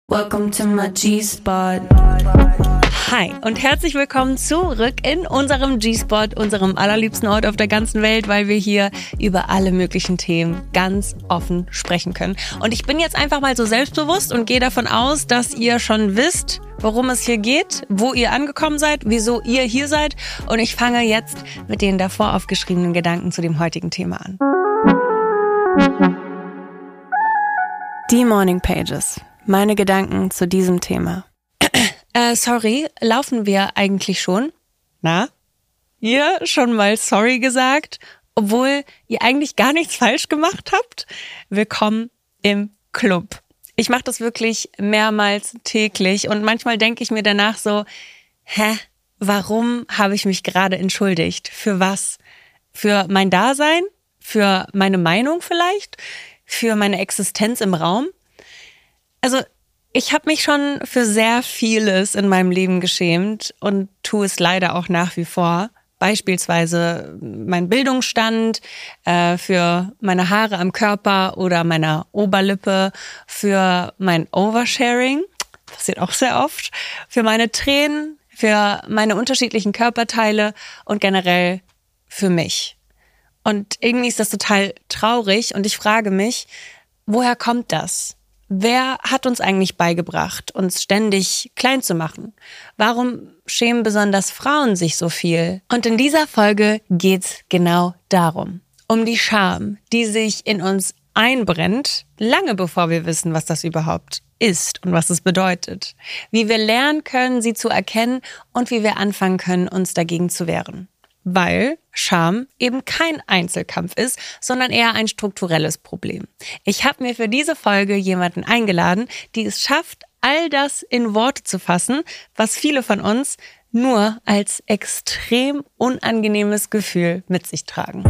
Welcome to my G-Spot. Hi und herzlich willkommen zurück in unserem G-Spot, unserem allerliebsten Ort auf der ganzen Welt, weil wir hier über alle möglichen Themen ganz offen sprechen können. Und ich bin jetzt einfach mal so selbstbewusst und gehe davon aus, dass ihr schon wisst, worum es hier geht, wo ihr angekommen seid, wieso ihr hier seid. Und ich fange jetzt mit den davor aufgeschriebenen Gedanken zu dem heutigen Thema an. Die Morning Pages. Meine Gedanken zu diesem Thema. Sorry, laufen wir eigentlich schon? Na? Ihr schon mal sorry gesagt, obwohl ihr eigentlich gar nichts falsch gemacht habt? Willkommen im Club. Ich mache das wirklich mehrmals täglich und manchmal denke ich mir danach so, warum habe ich mich gerade entschuldigt? Für was? Für mein Dasein? Für meine Meinung vielleicht? Für meine Existenz im Raum? Also ich habe mich schon für sehr vieles in meinem Leben geschämt und tue es leider auch nach wie vor. Beispielsweise mein Bildungsstand, für meine Haare am Körper oder meiner Oberlippe, für mein Oversharing, passiert auch sehr oft, für meine Tränen, für meine unterschiedlichen Körperteile und generell für mich. Und irgendwie ist das total traurig und ich frage mich, woher kommt das? Wer hat uns eigentlich beigebracht, uns ständig klein zu machen? Warum schämen besonders Frauen sich so viel? Und in dieser Folge geht's genau darum. Um die Scham, die sich in uns einbrennt, lange bevor wir wissen, was das überhaupt ist und was es bedeutet. Wie wir lernen können, sie zu erkennen und wie wir anfangen können, uns dagegen zu wehren. Weil Scham eben kein Einzelkampf ist, sondern eher ein strukturelles Problem. Ich habe mir für diese Folge jemanden eingeladen, die es schafft, all das in Worte zu fassen, was viele von uns nur als extrem unangenehmes Gefühl mit sich tragen.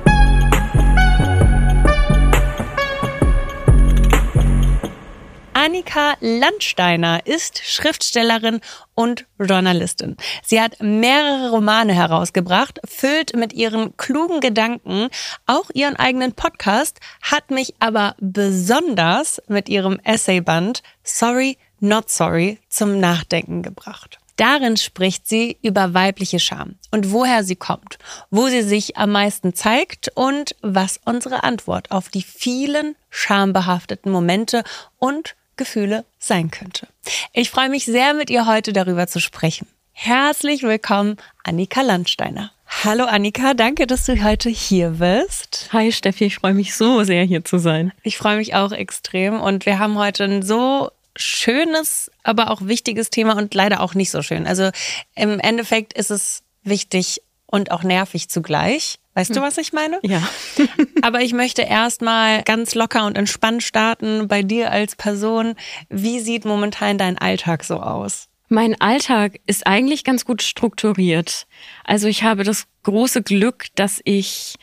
Annika Landsteiner ist Schriftstellerin und Journalistin. Sie hat mehrere Romane herausgebracht, füllt mit ihren klugen Gedanken auch ihren eigenen Podcast, hat mich aber besonders mit ihrem Essayband Sorry, Not Sorry zum Nachdenken gebracht. Darin spricht sie über weibliche Scham und woher sie kommt, wo sie sich am meisten zeigt und was unsere Antwort auf die vielen schambehafteten Momente und Gefühle sein könnte. Ich freue mich sehr, mit ihr heute darüber zu sprechen. Herzlich willkommen, Annika Landsteiner. Hallo Annika, danke, dass du heute hier bist. Hi Steffi, ich freue mich so sehr, hier zu sein. Ich freue mich auch extrem und wir haben heute ein so schönes, aber auch wichtiges Thema und leider auch nicht so schön. Also im Endeffekt ist es wichtig und auch nervig zugleich. Weißt du, was ich meine? Ja. Aber ich möchte erstmal ganz locker und entspannt starten bei dir als Person. Wie sieht momentan dein Alltag so aus? Mein Alltag ist eigentlich ganz gut strukturiert. Also ich habe das große Glück, dass ich,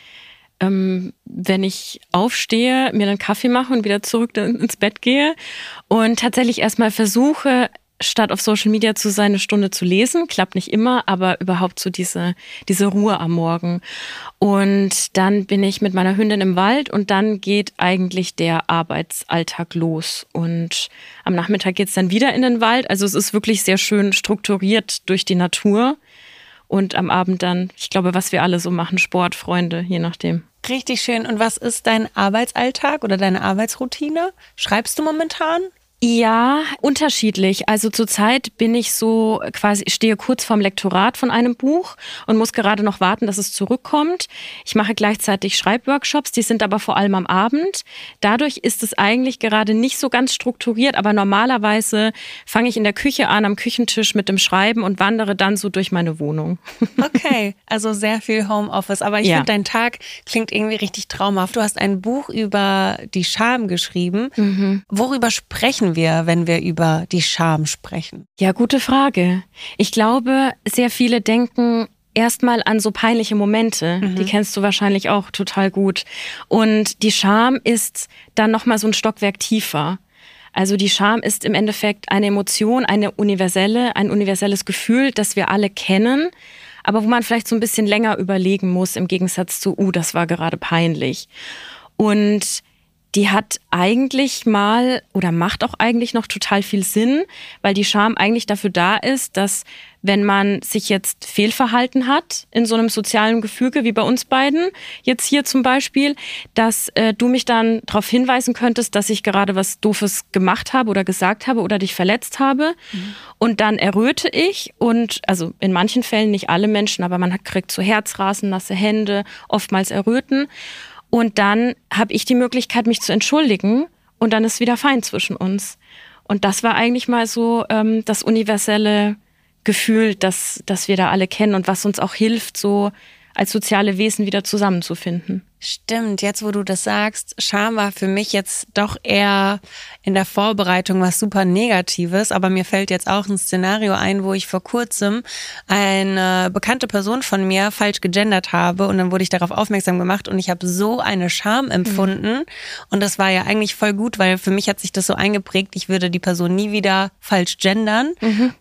wenn ich aufstehe, mir dann Kaffee mache und wieder zurück ins Bett gehe und tatsächlich erstmal versuche, statt auf Social Media zu sein, eine Stunde zu lesen. Klappt nicht immer, aber überhaupt so diese Ruhe am Morgen. Und dann bin ich mit meiner Hündin im Wald und dann geht eigentlich der Arbeitsalltag los. Und am Nachmittag geht's dann wieder in den Wald. Also es ist wirklich sehr schön strukturiert durch die Natur. Und am Abend dann, ich glaube, was wir alle so machen, Sport, Freunde, je nachdem. Richtig schön. Und was ist dein Arbeitsalltag oder deine Arbeitsroutine? Schreibst du momentan? Ja, unterschiedlich. Also zurzeit bin ich so quasi, stehe kurz vorm Lektorat von einem Buch und muss gerade noch warten, dass es zurückkommt. Ich mache gleichzeitig Schreibworkshops, die sind aber vor allem am Abend. Dadurch ist es eigentlich gerade nicht so ganz strukturiert, aber normalerweise fange ich in der Küche an, am Küchentisch mit dem Schreiben und wandere dann so durch meine Wohnung. Okay, also sehr viel Homeoffice. Aber ich finde, dein Tag klingt irgendwie richtig traumhaft. Du hast ein Buch über die Scham geschrieben. Mhm. Worüber sprechen wir, wenn wir über die Scham sprechen? Ja, gute Frage. Ich glaube, sehr viele denken erstmal an so peinliche Momente. Die kennst du wahrscheinlich auch total gut. Und die Scham ist dann nochmal so ein Stockwerk tiefer. Also die Scham ist im Endeffekt eine Emotion, ein universelles Gefühl, das wir alle kennen, aber wo man vielleicht so ein bisschen länger überlegen muss, im Gegensatz zu, das war gerade peinlich. Und die hat eigentlich mal oder macht auch eigentlich noch total viel Sinn, weil die Scham eigentlich dafür da ist, dass wenn man sich jetzt fehlverhalten hat in so einem sozialen Gefüge wie bei uns beiden, jetzt hier zum Beispiel, dass du mich dann darauf hinweisen könntest, dass ich gerade was Doofes gemacht habe oder gesagt habe oder dich verletzt habe. Und dann erröte ich und, also in manchen Fällen, nicht alle Menschen, aber man kriegt so Herzrasen, nasse Hände, oftmals Erröten. Und dann habe ich die Möglichkeit, mich zu entschuldigen und dann ist wieder fein zwischen uns. Und das war eigentlich mal so das universelle Gefühl, das wir da alle kennen und was uns auch hilft, so als soziale Wesen wieder zusammenzufinden. Stimmt, jetzt wo du das sagst, Scham war für mich jetzt doch eher in der Vorbereitung was super Negatives, aber mir fällt jetzt auch ein Szenario ein, wo ich vor kurzem eine bekannte Person von mir falsch gegendert habe und dann wurde ich darauf aufmerksam gemacht und ich habe so eine Scham empfunden und das war ja eigentlich voll gut, weil für mich hat sich das so eingeprägt, ich würde die Person nie wieder falsch gendern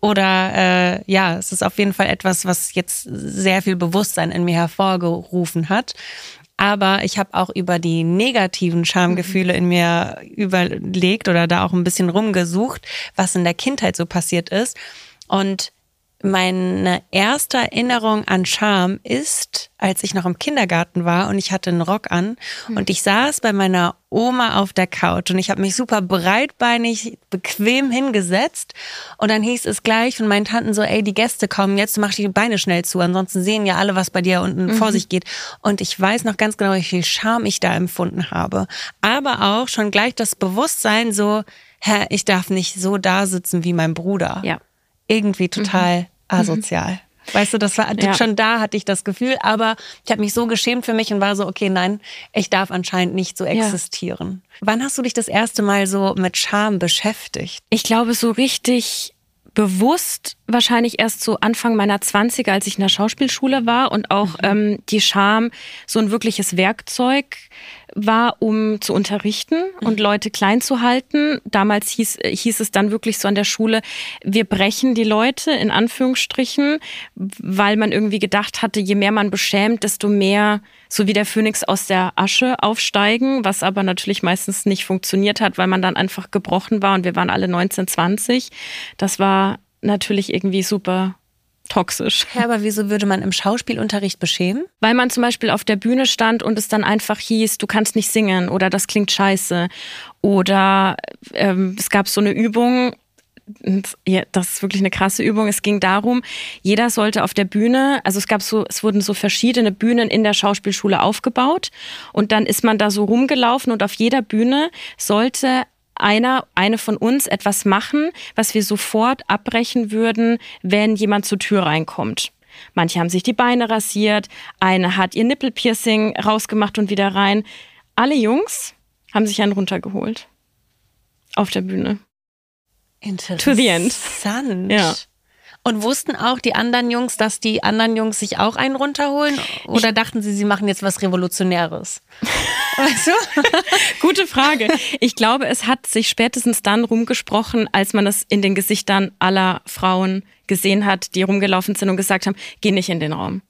oder ja, es ist auf jeden Fall etwas, was jetzt sehr viel Bewusstsein in mir hervorgerufen hat. Aber ich habe auch über die negativen Schamgefühle in mir überlegt oder da auch ein bisschen rumgesucht, was in der Kindheit so passiert ist. Und meine erste Erinnerung an Scham ist, als ich noch im Kindergarten war und ich hatte einen Rock an und ich saß bei meiner Oma auf der Couch und ich habe mich super breitbeinig, bequem hingesetzt und dann hieß es gleich von meinen Tanten so, ey, die Gäste kommen jetzt, du machst die Beine schnell zu, ansonsten sehen ja alle, was bei dir unten vor sich geht. Und ich weiß noch ganz genau, wie viel Scham ich da empfunden habe. Aber auch schon gleich das Bewusstsein so, ich darf nicht so da sitzen wie mein Bruder. Ja. Irgendwie total asozial. Weißt du, das war schon da hatte ich das Gefühl, aber ich habe mich so geschämt für mich und war so, okay, nein, ich darf anscheinend nicht so existieren. Wann hast du dich das erste Mal so mit Scham beschäftigt? Ich glaube, so richtig bewusst wahrscheinlich erst so Anfang meiner 20er, als ich in der Schauspielschule war und auch die Scham so ein wirkliches Werkzeug war, um zu unterrichten und Leute klein zu halten. Damals hieß es dann wirklich so an der Schule, wir brechen die Leute in Anführungsstrichen, weil man irgendwie gedacht hatte, je mehr man beschämt, desto mehr so wie der Phönix aus der Asche aufsteigen, was aber natürlich meistens nicht funktioniert hat, weil man dann einfach gebrochen war und wir waren alle 19, 20. Das war natürlich irgendwie super toxisch. Ja, aber wieso würde man im Schauspielunterricht beschämen? Weil man zum Beispiel auf der Bühne stand und es dann einfach hieß, du kannst nicht singen oder das klingt scheiße. Oder es gab so eine Übung, ja, das ist wirklich eine krasse Übung. Es ging darum, jeder sollte auf der Bühne, also es wurden so verschiedene Bühnen in der Schauspielschule aufgebaut und dann ist man da so rumgelaufen und auf jeder Bühne sollte eine von uns etwas machen, was wir sofort abbrechen würden, wenn jemand zur Tür reinkommt. Manche haben sich die Beine rasiert, eine hat ihr Nippelpiercing rausgemacht und wieder rein. Alle Jungs haben sich einen runtergeholt. Auf der Bühne. Interessant. To the end. Ja. Und wussten auch die anderen Jungs, dass die anderen Jungs sich auch einen runterholen? Oder dachten sie machen jetzt was Revolutionäres? Weißt du? Gute Frage. Ich glaube, es hat sich spätestens dann rumgesprochen, als man es in den Gesichtern aller Frauen gesehen hat, die rumgelaufen sind und gesagt haben, geh nicht in den Raum.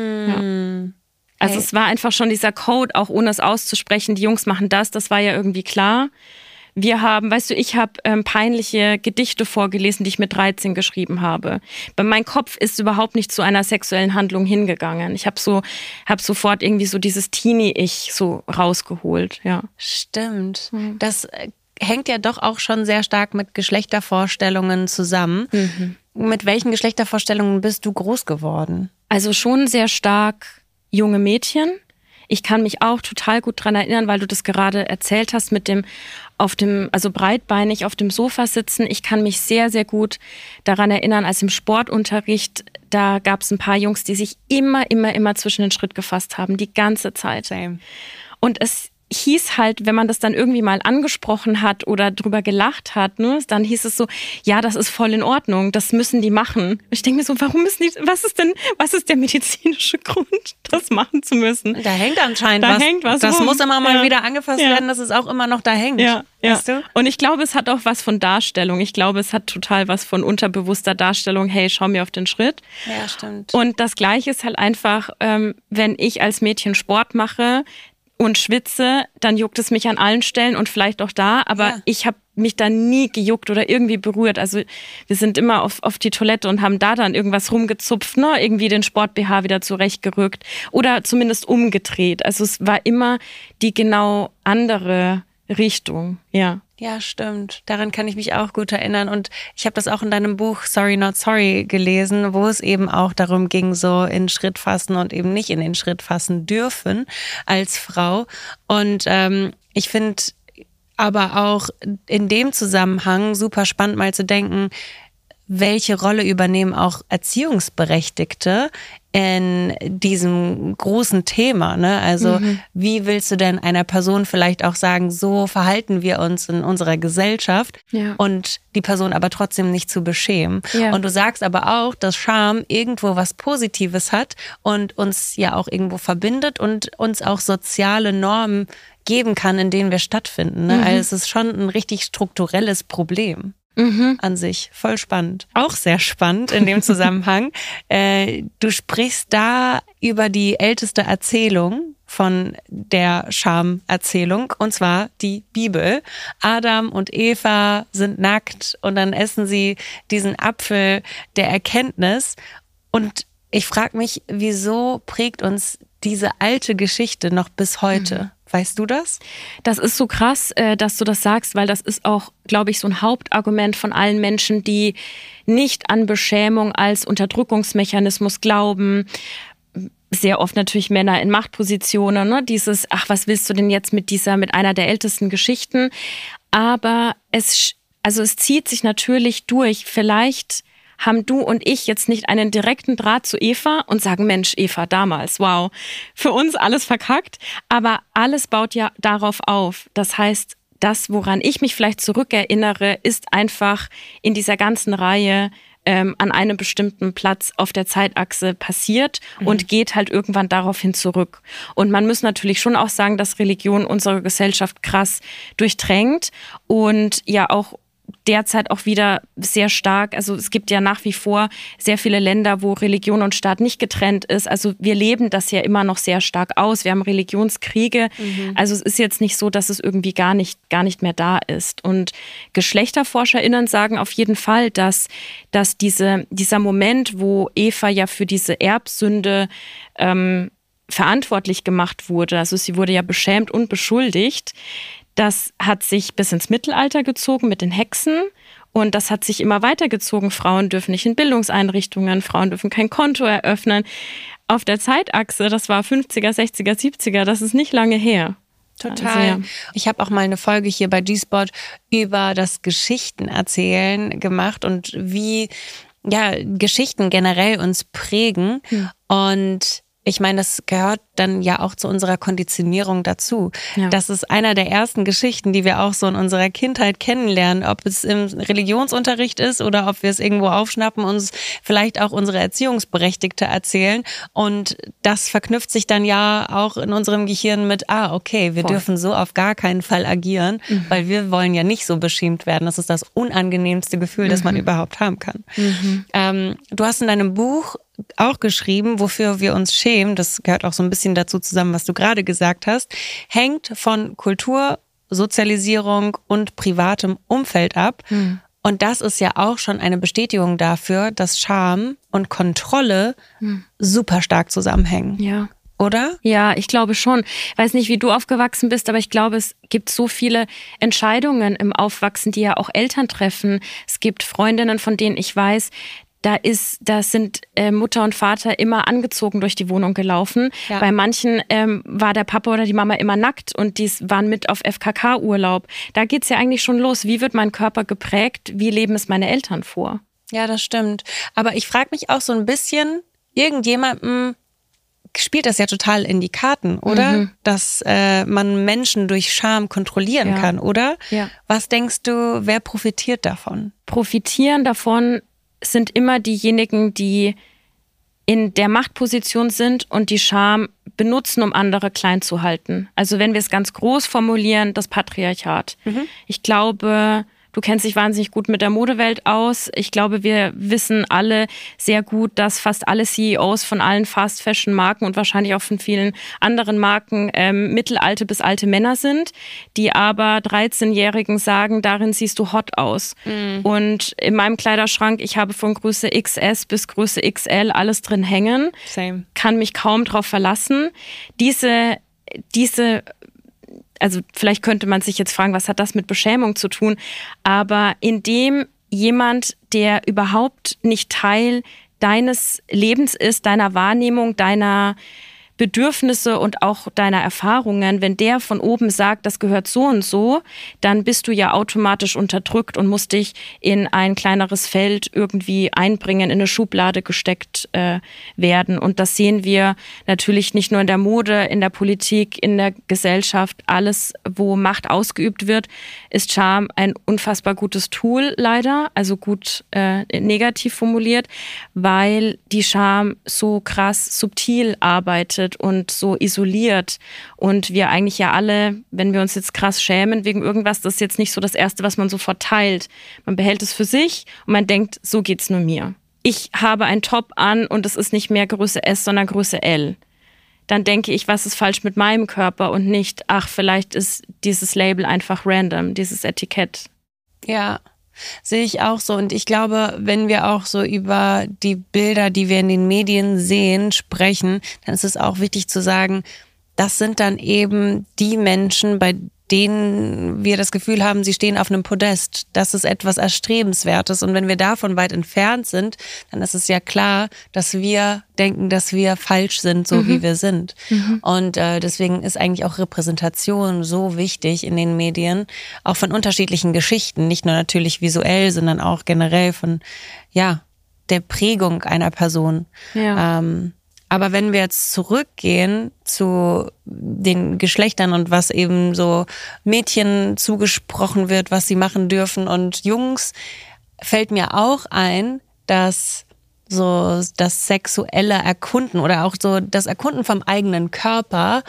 Ja. Also es war einfach schon dieser Code, auch ohne es auszusprechen, die Jungs machen das war ja irgendwie klar. Wir haben, weißt du, ich habe peinliche Gedichte vorgelesen, die ich mit 13 geschrieben habe. Mein Kopf ist überhaupt nicht zu einer sexuellen Handlung hingegangen. Ich habe sofort irgendwie so dieses Teenie-Ich so rausgeholt, ja. Stimmt. Das hängt ja doch auch schon sehr stark mit Geschlechtervorstellungen zusammen. Mit welchen Geschlechtervorstellungen bist du groß geworden? Also schon sehr stark junge Mädchen. Ich kann mich auch total gut dran erinnern, weil du das gerade erzählt hast mit dem also breitbeinig auf dem Sofa sitzen. Ich kann mich sehr, sehr gut daran erinnern, als im Sportunterricht, da gab es ein paar Jungs, die sich immer zwischen den Schritt gefasst haben, die ganze Zeit. Same. Und es hieß halt, wenn man das dann irgendwie mal angesprochen hat oder drüber gelacht hat, ne, dann hieß es so, ja, das ist voll in Ordnung, das müssen die machen. Ich denke mir so, was ist der medizinische Grund, das machen zu müssen? Da hängt anscheinend was. Das rum. Muss immer mal wieder angefasst werden, dass es auch immer noch da hängt. Ja. Weißt du? Und ich glaube, es hat auch was von Darstellung. Ich glaube, es hat total was von unterbewusster Darstellung. Hey, schau mir auf den Schritt. Ja, stimmt. Und das Gleiche ist halt einfach, wenn ich als Mädchen Sport mache, und schwitze, dann juckt es mich an allen Stellen und vielleicht auch da, aber ich habe mich da nie gejuckt oder irgendwie berührt. Also wir sind immer auf die Toilette und haben da dann irgendwas rumgezupft, ne? Irgendwie den Sport-BH wieder zurechtgerückt oder zumindest umgedreht. Also es war immer die genau andere Richtung, ja. Ja, stimmt. Daran kann ich mich auch gut erinnern. Und ich habe das auch in deinem Buch Sorry Not Sorry gelesen, wo es eben auch darum ging, so in Schritt fassen und eben nicht in den Schritt fassen dürfen als Frau. Und ich finde aber auch in dem Zusammenhang super spannend mal zu denken, welche Rolle übernehmen auch Erziehungsberechtigte in diesem großen Thema, ne? Also wie willst du denn einer Person vielleicht auch sagen, so verhalten wir uns in unserer Gesellschaft und die Person aber trotzdem nicht zu beschämen. Ja. Und du sagst aber auch, dass Scham irgendwo was Positives hat und uns ja auch irgendwo verbindet und uns auch soziale Normen geben kann, in denen wir stattfinden, ne? Also es ist schon ein richtig strukturelles Problem. An sich. Voll spannend. Auch sehr spannend in dem Zusammenhang. Du sprichst da über die älteste Erzählung von der Schamerzählung, und zwar die Bibel. Adam und Eva sind nackt und dann essen sie diesen Apfel der Erkenntnis. Und ich frage mich, wieso prägt uns diese alte Geschichte noch bis heute? Weißt du das? Das ist so krass, dass du das sagst, weil das ist auch, glaube ich, so ein Hauptargument von allen Menschen, die nicht an Beschämung als Unterdrückungsmechanismus glauben. Sehr oft natürlich Männer in Machtpositionen, ne? Dieses, ach, was willst du denn jetzt mit einer der ältesten Geschichten? Aber es zieht sich natürlich durch. Vielleicht haben du und ich jetzt nicht einen direkten Draht zu Eva und sagen, Mensch, Eva, damals, wow, für uns alles verkackt. Aber alles baut ja darauf auf. Das heißt, das, woran ich mich vielleicht zurückerinnere, ist einfach in dieser ganzen Reihe an einem bestimmten Platz auf der Zeitachse passiert und geht halt irgendwann daraufhin zurück. Und man muss natürlich schon auch sagen, dass Religion unsere Gesellschaft krass durchdrängt und ja auch derzeit auch wieder sehr stark, also es gibt ja nach wie vor sehr viele Länder, wo Religion und Staat nicht getrennt ist. Also wir leben das ja immer noch sehr stark aus. Wir haben Religionskriege. Also es ist jetzt nicht so, dass es irgendwie gar nicht mehr da ist. Und GeschlechterforscherInnen sagen auf jeden Fall, dass dieser Moment, wo Eva ja für diese Erbsünde verantwortlich gemacht wurde, also sie wurde ja beschämt und beschuldigt, das hat sich bis ins Mittelalter gezogen mit den Hexen und das hat sich immer weitergezogen. Frauen dürfen nicht in Bildungseinrichtungen, Frauen dürfen kein Konto eröffnen. Auf der Zeitachse, das war 50er, 60er, 70er, das ist nicht lange her. Total. Also, ja. Ich habe auch mal eine Folge hier bei G-Spot über das Geschichtenerzählen gemacht und wie Geschichten generell uns prägen. Und ich meine, das gehört dann ja auch zu unserer Konditionierung dazu. Ja. Das ist einer der ersten Geschichten, die wir auch so in unserer Kindheit kennenlernen, ob es im Religionsunterricht ist oder ob wir es irgendwo aufschnappen, uns vielleicht auch unsere Erziehungsberechtigte erzählen. Und das verknüpft sich dann ja auch in unserem Gehirn mit, okay, wir dürfen so auf gar keinen Fall agieren, weil wir wollen ja nicht so beschämt werden. Das ist das unangenehmste Gefühl, das man überhaupt haben kann. Du hast in deinem Buch auch geschrieben, wofür wir uns schämen, das gehört auch so ein bisschen dazu zusammen, was du gerade gesagt hast, hängt von Kultur, Sozialisierung und privatem Umfeld ab. Und das ist ja auch schon eine Bestätigung dafür, dass Scham und Kontrolle super stark zusammenhängen. Ja. Oder? Ja, ich glaube schon. Ich weiß nicht, wie du aufgewachsen bist, aber ich glaube, es gibt so viele Entscheidungen im Aufwachsen, die ja auch Eltern treffen. Es gibt Freundinnen, von denen ich weiß, da sind Mutter und Vater immer angezogen durch die Wohnung gelaufen. Ja. Bei manchen war der Papa oder die Mama immer nackt und die waren mit auf FKK-Urlaub. Da geht's ja eigentlich schon los. Wie wird mein Körper geprägt? Wie leben es meine Eltern vor? Ja, das stimmt. Aber ich frage mich auch so ein bisschen, irgendjemandem spielt das ja total in die Karten, oder? Dass man Menschen durch Scham kontrollieren kann, oder? Ja. Was denkst du, wer profitiert davon? Profitieren davon sind immer diejenigen, die in der Machtposition sind und die Scham benutzen, um andere klein zu halten. Also wenn wir es ganz groß formulieren, das Patriarchat. Ich glaube, Du kennst dich wahnsinnig gut mit der Modewelt aus. Ich glaube, wir wissen alle sehr gut, dass fast alle CEOs von allen Fast-Fashion-Marken und wahrscheinlich auch von vielen anderen Marken mittelalte bis alte Männer sind, die aber 13-Jährigen sagen, darin siehst du hot aus. Und in meinem Kleiderschrank, ich habe von Größe XS bis Größe XL alles drin hängen. Same. Kann mich kaum drauf verlassen. Diese, also vielleicht könnte man sich jetzt fragen, was hat das mit Beschämung zu tun? Aber indem jemand, der überhaupt nicht Teil deines Lebens ist, deiner Wahrnehmung, deiner Bedürfnisse und auch deiner Erfahrungen, wenn der von oben sagt, das gehört so und so, dann bist du ja automatisch unterdrückt und musst dich in ein kleineres Feld irgendwie einbringen, in eine Schublade gesteckt werden. Und das sehen wir natürlich nicht nur in der Mode, in der Politik, in der Gesellschaft. Alles, wo Macht ausgeübt wird, ist Scham ein unfassbar gutes Tool, leider, also gut negativ formuliert, weil die Scham so krass subtil arbeitet und so isoliert und wir eigentlich ja alle, wenn wir uns jetzt krass schämen wegen irgendwas, das ist jetzt nicht so das Erste, was man sofort teilt. Man behält es für sich und man denkt, so geht's nur mir. Ich habe ein Top an und es ist nicht mehr Größe S, sondern Größe L. Dann denke ich, was ist falsch mit meinem Körper und nicht, ach, vielleicht ist dieses Label einfach random, dieses Etikett. Ja, sehe ich auch so. Und ich glaube, wenn wir auch so über die Bilder, die wir in den Medien sehen, sprechen, dann ist es auch wichtig zu sagen, das sind dann eben die Menschen, bei denen wir das Gefühl haben, sie stehen auf einem Podest. Das ist etwas Erstrebenswertes. Und wenn wir davon weit entfernt sind, dann ist es ja klar, dass wir denken, dass wir falsch sind, so wie wir sind. Und deswegen ist eigentlich auch Repräsentation so wichtig in den Medien, auch von unterschiedlichen Geschichten, nicht nur natürlich visuell, sondern auch generell von, ja, der Prägung einer Person. Ja. Aber wenn wir jetzt zurückgehen zu den Geschlechtern und was eben so Mädchen zugesprochen wird, was sie machen dürfen und Jungs, fällt mir auch ein, dass so das sexuelle Erkunden oder auch so das Erkunden vom eigenen Körper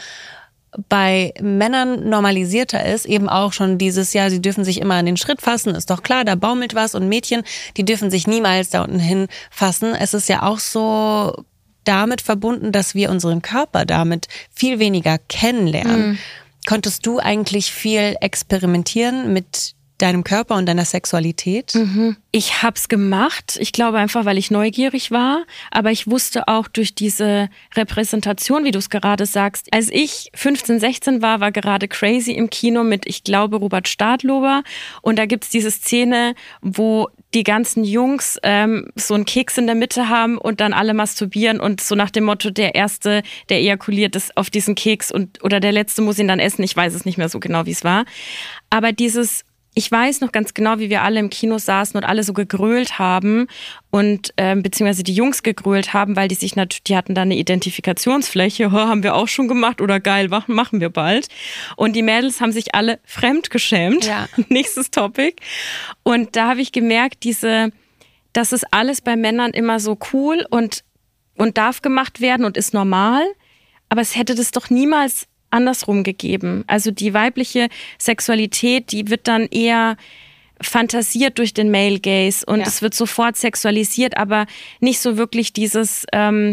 bei Männern normalisierter ist, eben auch schon dieses, ja, sie dürfen sich immer an den Schritt fassen, ist doch klar, da baumelt was, und Mädchen, die dürfen sich niemals da unten hinfassen. Es ist ja auch so damit verbunden, dass wir unseren Körper damit viel weniger kennenlernen. Konntest du eigentlich viel experimentieren mit deinem Körper und deiner Sexualität? Ich hab's gemacht. Ich glaube einfach, weil ich neugierig war. Aber ich wusste auch durch diese Repräsentation, wie du es gerade sagst, als ich 15, 16 war gerade Crazy im Kino mit, ich glaube, Robert Stadlober. Und da gibt's diese Szene, wo die ganzen Jungs so einen Keks in der Mitte haben und dann alle masturbieren und so nach dem Motto, der Erste, der ejakuliert, ist auf diesen Keks oder der Letzte muss ihn dann essen. Ich weiß es nicht mehr so genau, wie es war. Aber ich weiß noch ganz genau, wie wir alle im Kino saßen und alle so gegrölt haben und beziehungsweise die Jungs gegrölt haben, weil die hatten da eine Identifikationsfläche, haben wir auch schon gemacht oder geil, machen wir bald. Und die Mädels haben sich alle fremdgeschämt. Ja. Nächstes Topic. Und da habe ich gemerkt, das ist alles bei Männern immer so cool und darf gemacht werden und ist normal, aber es hätte das doch niemals andersrum gegeben. Also die weibliche Sexualität, die wird dann eher fantasiert durch den Male Gaze und es wird sofort sexualisiert, aber nicht so wirklich dieses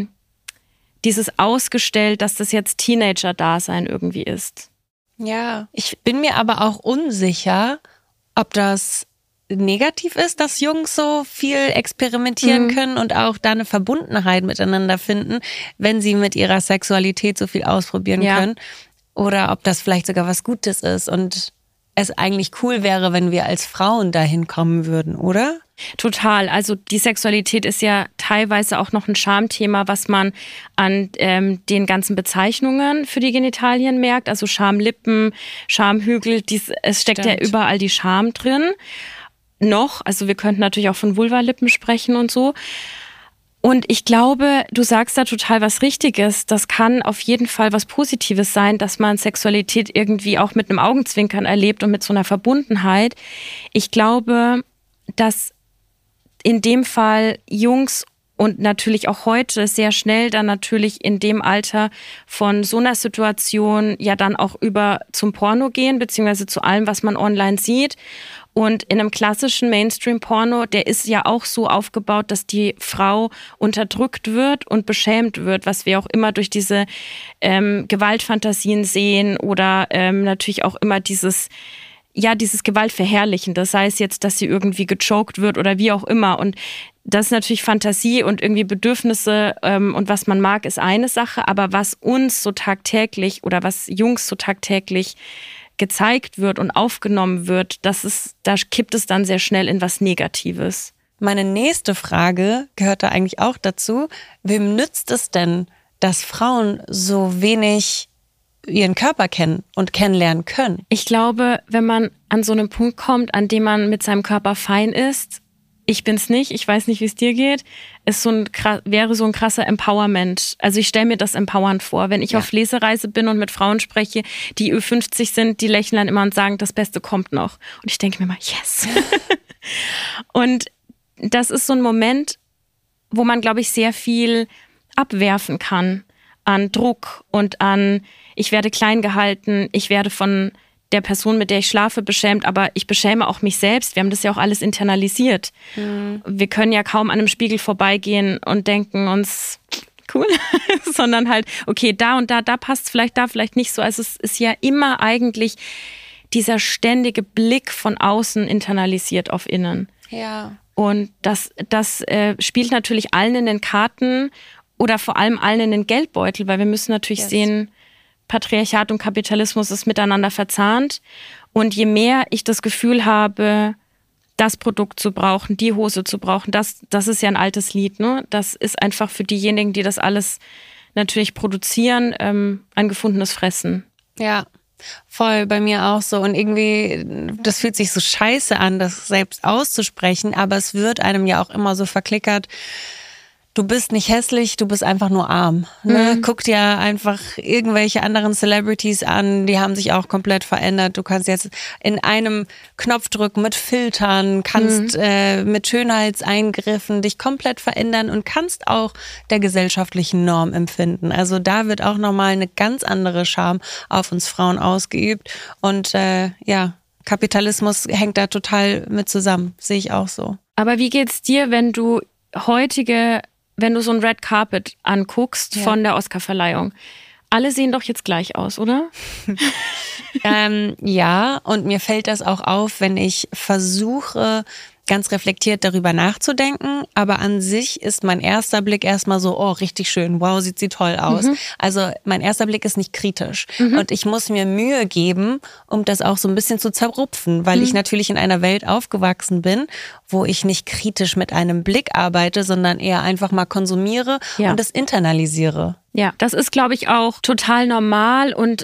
ausgestellt, dass das jetzt Teenager-Dasein irgendwie ist. Ja, ich bin mir aber auch unsicher, ob das negativ ist, dass Jungs so viel experimentieren können und auch da eine Verbundenheit miteinander finden, wenn sie mit ihrer Sexualität so viel ausprobieren können. Oder ob das vielleicht sogar was Gutes ist und es eigentlich cool wäre, wenn wir als Frauen dahin kommen würden, oder? Total. Also die Sexualität ist ja teilweise auch noch ein Schamthema, was man an den ganzen Bezeichnungen für die Genitalien merkt. Also Schamlippen, Schamhügel, es steckt ja überall die Scham drin. Also wir könnten natürlich auch von Vulvalippen sprechen und so. Und ich glaube, du sagst da total was Richtiges. Das kann auf jeden Fall was Positives sein, dass man Sexualität irgendwie auch mit einem Augenzwinkern erlebt und mit so einer Verbundenheit. Ich glaube, dass in dem Fall Jungs und natürlich auch heute sehr schnell dann natürlich in dem Alter von so einer Situation ja dann auch über zum Porno gehen, beziehungsweise zu allem, was man online sieht. Und in einem klassischen Mainstream-Porno, der ist ja auch so aufgebaut, dass die Frau unterdrückt wird und beschämt wird, was wir auch immer durch diese Gewaltfantasien sehen oder natürlich auch immer dieses Gewaltverherrlichen. Das heißt jetzt, dass sie irgendwie gechoked wird oder wie auch immer. Und das ist natürlich Fantasie und irgendwie Bedürfnisse und was man mag, ist eine Sache. Aber was uns so tagtäglich oder was Jungs so tagtäglich gezeigt wird und aufgenommen wird, da kippt es dann sehr schnell in was Negatives. Meine nächste Frage gehört da eigentlich auch dazu. Wem nützt es denn, dass Frauen so wenig ihren Körper kennen und kennenlernen können? Ich glaube, wenn man an so einen Punkt kommt, an dem man mit seinem Körper fein ist, ich bin's nicht, ich weiß nicht, wie es dir geht, wäre so ein krasser Empowerment. Also ich stelle mir das empowernd vor. Wenn ich auf Lesereise bin und mit Frauen spreche, die Ü50 sind, die lächeln dann immer und sagen, das Beste kommt noch. Und ich denke mir mal, yes. Und das ist so ein Moment, wo man, glaube ich, sehr viel abwerfen kann an Druck und an, ich werde klein gehalten, ich werde von der Person, mit der ich schlafe, beschämt, aber ich beschäme auch mich selbst. Wir haben das ja auch alles internalisiert. Mhm. Wir können ja kaum an einem Spiegel vorbeigehen und denken uns, cool, sondern halt, okay, da und da passt es vielleicht, da vielleicht nicht so. Also es ist ja immer eigentlich dieser ständige Blick von außen internalisiert auf innen. Ja. Und das spielt natürlich allen in den Karten oder vor allem allen in den Geldbeutel, weil wir müssen natürlich sehen, Patriarchat und Kapitalismus ist miteinander verzahnt. Und je mehr ich das Gefühl habe, das Produkt zu brauchen, die Hose zu brauchen, das ist ja ein altes Lied, ne? Das ist einfach für diejenigen, die das alles natürlich produzieren, ein gefundenes Fressen. Ja, voll, bei mir auch so. Und irgendwie, das fühlt sich so scheiße an, das selbst auszusprechen, aber es wird einem ja auch immer so verklickert. Du bist nicht hässlich, du bist einfach nur arm. Ne? Guck dir einfach irgendwelche anderen Celebrities an, die haben sich auch komplett verändert. Du kannst jetzt in einem Knopfdruck mit Filtern, kannst mit Schönheitseingriffen dich komplett verändern und kannst auch der gesellschaftlichen Norm empfinden. Also da wird auch nochmal eine ganz andere Scham auf uns Frauen ausgeübt. Und Kapitalismus hängt da total mit zusammen, sehe ich auch so. Aber wie geht's dir, wenn du so ein Red Carpet anguckst von der Oscarverleihung? Alle sehen doch jetzt gleich aus, oder? Ja, und mir fällt das auch auf, wenn ich versuche, ganz reflektiert darüber nachzudenken, aber an sich ist mein erster Blick erstmal so, oh, richtig schön, wow, sieht sie toll aus. Also mein erster Blick ist nicht kritisch und ich muss mir Mühe geben, um das auch so ein bisschen zu zerrupfen, weil ich natürlich in einer Welt aufgewachsen bin, wo ich nicht kritisch mit einem Blick arbeite, sondern eher einfach mal konsumiere und das internalisiere. Ja, das ist, glaube ich, auch total normal und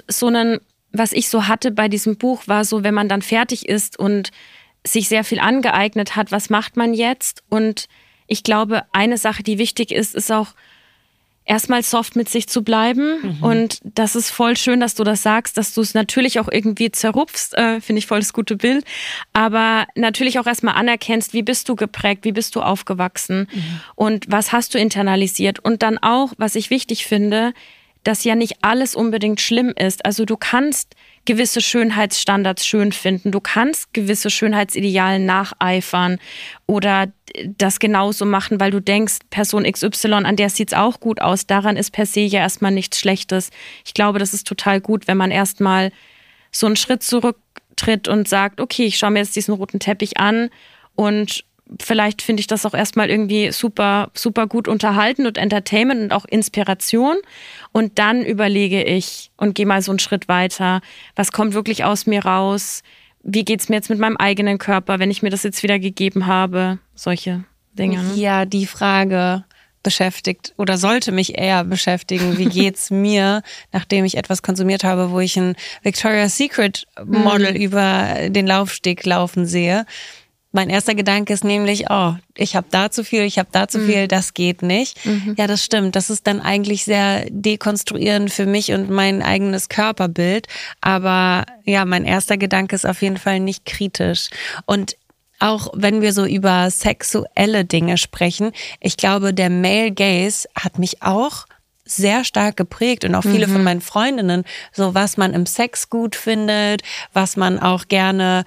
was ich so hatte bei diesem Buch war so, wenn man dann fertig ist und sich sehr viel angeeignet hat, was macht man jetzt? Und ich glaube, eine Sache, die wichtig ist, ist auch erstmal soft mit sich zu bleiben. Und das ist voll schön, dass du das sagst, dass du es natürlich auch irgendwie zerrupfst, finde ich voll das gute Bild. Aber natürlich auch erstmal anerkennst, wie bist du geprägt, wie bist du aufgewachsen und was hast du internalisiert? Und dann auch, was ich wichtig finde, dass ja nicht alles unbedingt schlimm ist. Also du kannst gewisse Schönheitsstandards schön finden. Du kannst gewisse Schönheitsidealen nacheifern oder das genauso machen, weil du denkst, Person XY, an der sieht's auch gut aus. Daran ist per se ja erstmal nichts Schlechtes. Ich glaube, das ist total gut, wenn man erstmal so einen Schritt zurücktritt und sagt, okay, ich schaue mir jetzt diesen roten Teppich an und vielleicht finde ich das auch erstmal irgendwie super, super gut unterhalten und Entertainment und auch Inspiration. Und dann überlege ich und gehe mal so einen Schritt weiter. Was kommt wirklich aus mir raus? Wie geht's mir jetzt mit meinem eigenen Körper, wenn ich mir das jetzt wieder gegeben habe? Solche Dinge. Ne? Ja, die Frage beschäftigt oder sollte mich eher beschäftigen. Wie geht's mir, nachdem ich etwas konsumiert habe, wo ich ein Victoria's Secret Model über den Laufsteg laufen sehe? Mein erster Gedanke ist nämlich, oh, ich habe da zu viel, das geht nicht. Ja, das stimmt. Das ist dann eigentlich sehr dekonstruierend für mich und mein eigenes Körperbild. Aber ja, mein erster Gedanke ist auf jeden Fall nicht kritisch. Und auch wenn wir so über sexuelle Dinge sprechen, ich glaube, der Male Gaze hat mich auch sehr stark geprägt und auch viele von meinen Freundinnen, so was man im Sex gut findet, was man auch gerne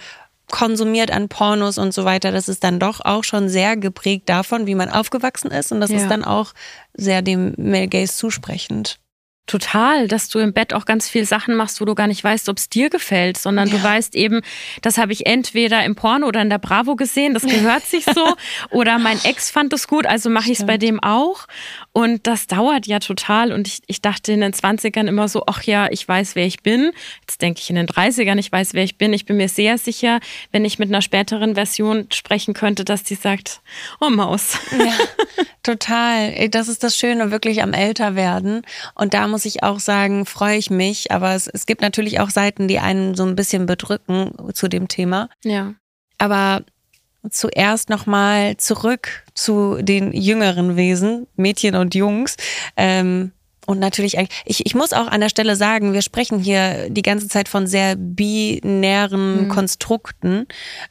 konsumiert an Pornos und so weiter, das ist dann doch auch schon sehr geprägt davon, wie man aufgewachsen ist. Und das ist dann auch sehr dem Male Gaze zusprechend. Total, dass du im Bett auch ganz viel Sachen machst, wo du gar nicht weißt, ob es dir gefällt, sondern du weißt eben, das habe ich entweder im Porno oder in der Bravo gesehen, das gehört sich so, oder mein Ex fand es gut, also mache ich es bei dem auch. Und das dauert ja total. Und ich dachte in den 20ern immer so, ach ja, ich weiß, wer ich bin. Jetzt denke ich in den 30ern, ich weiß, wer ich bin. Ich bin mir sehr sicher, wenn ich mit einer späteren Version sprechen könnte, dass die sagt, oh Maus. Ja, total. Das ist das Schöne wirklich am Älterwerden. Und da muss ich auch sagen, freue ich mich. Aber es gibt natürlich auch Seiten, die einen so ein bisschen bedrücken zu dem Thema. Ja. Aber zuerst nochmal zurück zu den jüngeren Wesen, Mädchen und Jungs. Und natürlich, ich muss auch an der Stelle sagen, wir sprechen hier die ganze Zeit von sehr binären Konstrukten,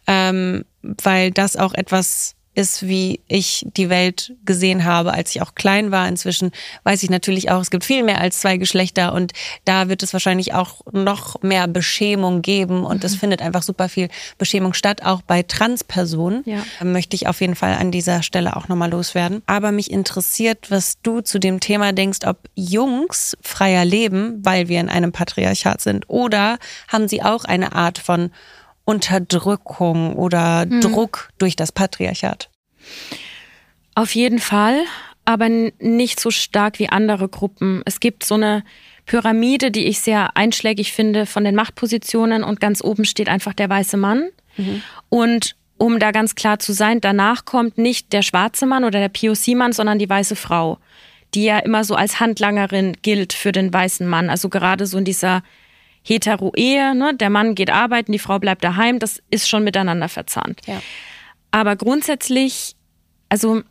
weil das auch etwas ist, wie ich die Welt gesehen habe, als ich auch klein war. Inzwischen weiß ich natürlich auch, es gibt viel mehr als 2 Geschlechter und da wird es wahrscheinlich auch noch mehr Beschämung geben und es findet einfach super viel Beschämung statt, auch bei Transpersonen. Ja. Möchte ich auf jeden Fall an dieser Stelle auch nochmal loswerden. Aber mich interessiert, was du zu dem Thema denkst, ob Jungs freier leben, weil wir in einem Patriarchat sind, oder haben sie auch eine Art von Unterdrückung oder Druck durch das Patriarchat? Auf jeden Fall, aber nicht so stark wie andere Gruppen. Es gibt so eine Pyramide, die ich sehr einschlägig finde von den Machtpositionen und ganz oben steht einfach der weiße Mann. Und um da ganz klar zu sein, danach kommt nicht der schwarze Mann oder der POC-Mann, sondern die weiße Frau, die ja immer so als Handlangerin gilt für den weißen Mann. Also gerade so in dieser Hetero-Ehe, ne? Der Mann geht arbeiten, die Frau bleibt daheim, das ist schon miteinander verzahnt. Ja. Aber grundsätzlich, also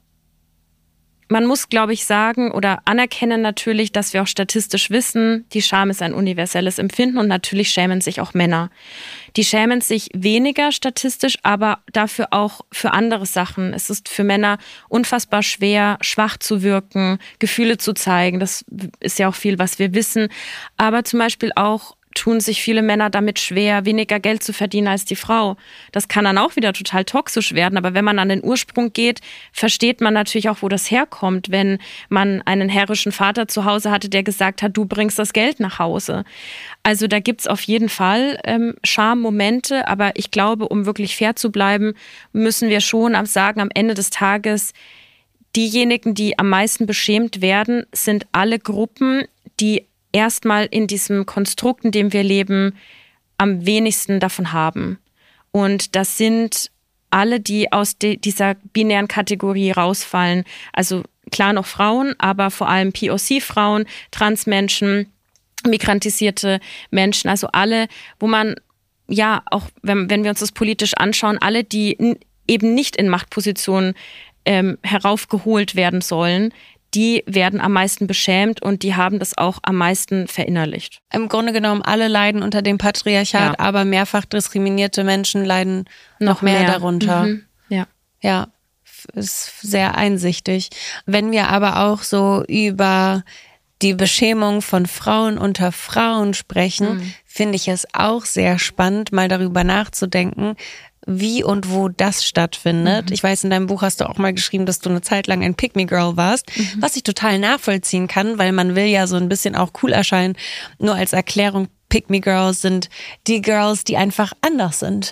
man muss, glaube ich, sagen oder anerkennen natürlich, dass wir auch statistisch wissen, die Scham ist ein universelles Empfinden und natürlich schämen sich auch Männer. Die schämen sich weniger statistisch, aber dafür auch für andere Sachen. Es ist für Männer unfassbar schwer, schwach zu wirken, Gefühle zu zeigen. Das ist ja auch viel, was wir wissen. Aber zum Beispiel auch tun sich viele Männer damit schwer, weniger Geld zu verdienen als die Frau. Das kann dann auch wieder total toxisch werden. Aber wenn man an den Ursprung geht, versteht man natürlich auch, wo das herkommt. Wenn man einen herrischen Vater zu Hause hatte, der gesagt hat, du bringst das Geld nach Hause. Also da gibt's auf jeden Fall Schammomente. Aber ich glaube, um wirklich fair zu bleiben, müssen wir schon sagen, am Ende des Tages, diejenigen, die am meisten beschämt werden, sind alle Gruppen, die erstmal in diesem Konstrukt, in dem wir leben, am wenigsten davon haben. Und das sind alle, die aus dieser binären Kategorie rausfallen. Also klar noch Frauen, aber vor allem POC-Frauen, Transmenschen, migrantisierte Menschen, also alle, wo man, ja, auch wenn wir uns das politisch anschauen, alle, die eben nicht in Machtpositionen heraufgeholt werden sollen, die werden am meisten beschämt und die haben das auch am meisten verinnerlicht. Im Grunde genommen alle leiden unter dem Patriarchat, aber mehrfach diskriminierte Menschen leiden noch mehr darunter. Ja, ist sehr einsichtig. Wenn wir aber auch so über die Beschämung von Frauen unter Frauen sprechen, finde ich es auch sehr spannend, mal darüber nachzudenken, wie und wo das stattfindet. Ich weiß, in deinem Buch hast du auch mal geschrieben, dass du eine Zeit lang ein Pick-me-Girl warst, was ich total nachvollziehen kann, weil man will ja so ein bisschen auch cool erscheinen. Nur als Erklärung, Pick-me-Girls sind die Girls, die einfach anders sind.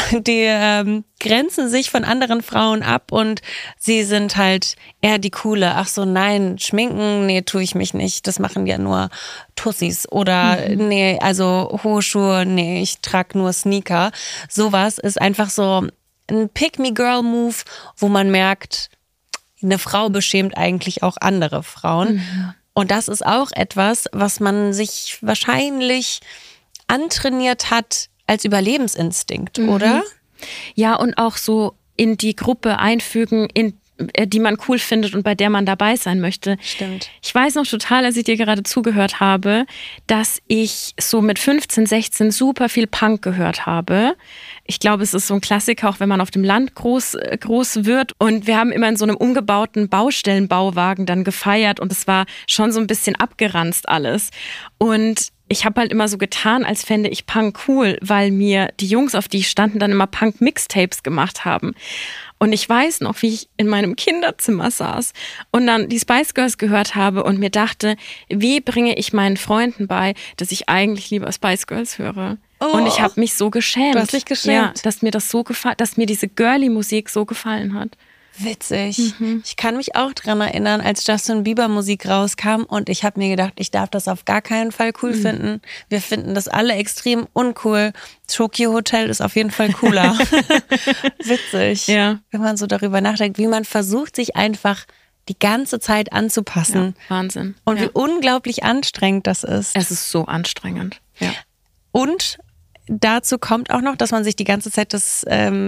Die grenzen sich von anderen Frauen ab und sie sind halt eher die Coole. Ach so, nein, schminken, nee, tue ich mich nicht. Das machen ja nur Tussis. Oder nee, also hohe Schuhe, nee, ich trage nur Sneaker. Sowas ist einfach so ein Pick-me-Girl-Move, wo man merkt, eine Frau beschämt eigentlich auch andere Frauen. Und das ist auch etwas, was man sich wahrscheinlich antrainiert hat als Überlebensinstinkt, oder? Ja, und auch so in die Gruppe einfügen, die man cool findet und bei der man dabei sein möchte. Stimmt. Ich weiß noch total, als ich dir gerade zugehört habe, dass ich so mit 15, 16 super viel Punk gehört habe. Ich glaube, es ist so ein Klassiker, auch wenn man auf dem Land groß wird. Und wir haben immer in so einem umgebauten Baustellenbauwagen dann gefeiert und es war schon so ein bisschen abgeranzt alles. Und ich habe halt immer so getan, als fände ich Punk cool, weil mir die Jungs, auf die ich standen, dann immer Punk-Mixtapes gemacht haben. Und ich weiß noch, wie ich in meinem Kinderzimmer saß und dann die Spice Girls gehört habe und mir dachte, wie bringe ich meinen Freunden bei, dass ich eigentlich lieber Spice Girls höre? Oh, und ich habe mich so geschämt. Du hast dich geschämt? Ja, dass mir das so gefallen, dass mir diese Girly-Musik so gefallen hat. Witzig. Ich kann mich auch dran erinnern, als Justin Bieber Musik rauskam und ich habe mir gedacht, ich darf das auf gar keinen Fall cool finden. Wir finden das alle extrem uncool. Tokyo Hotel ist auf jeden Fall cooler. Witzig. Ja. Wenn man so darüber nachdenkt, wie man versucht, sich einfach die ganze Zeit anzupassen. Ja, Wahnsinn. Und wie unglaublich anstrengend das ist. Es ist so anstrengend. Ja. Und dazu kommt auch noch, dass man sich die ganze Zeit das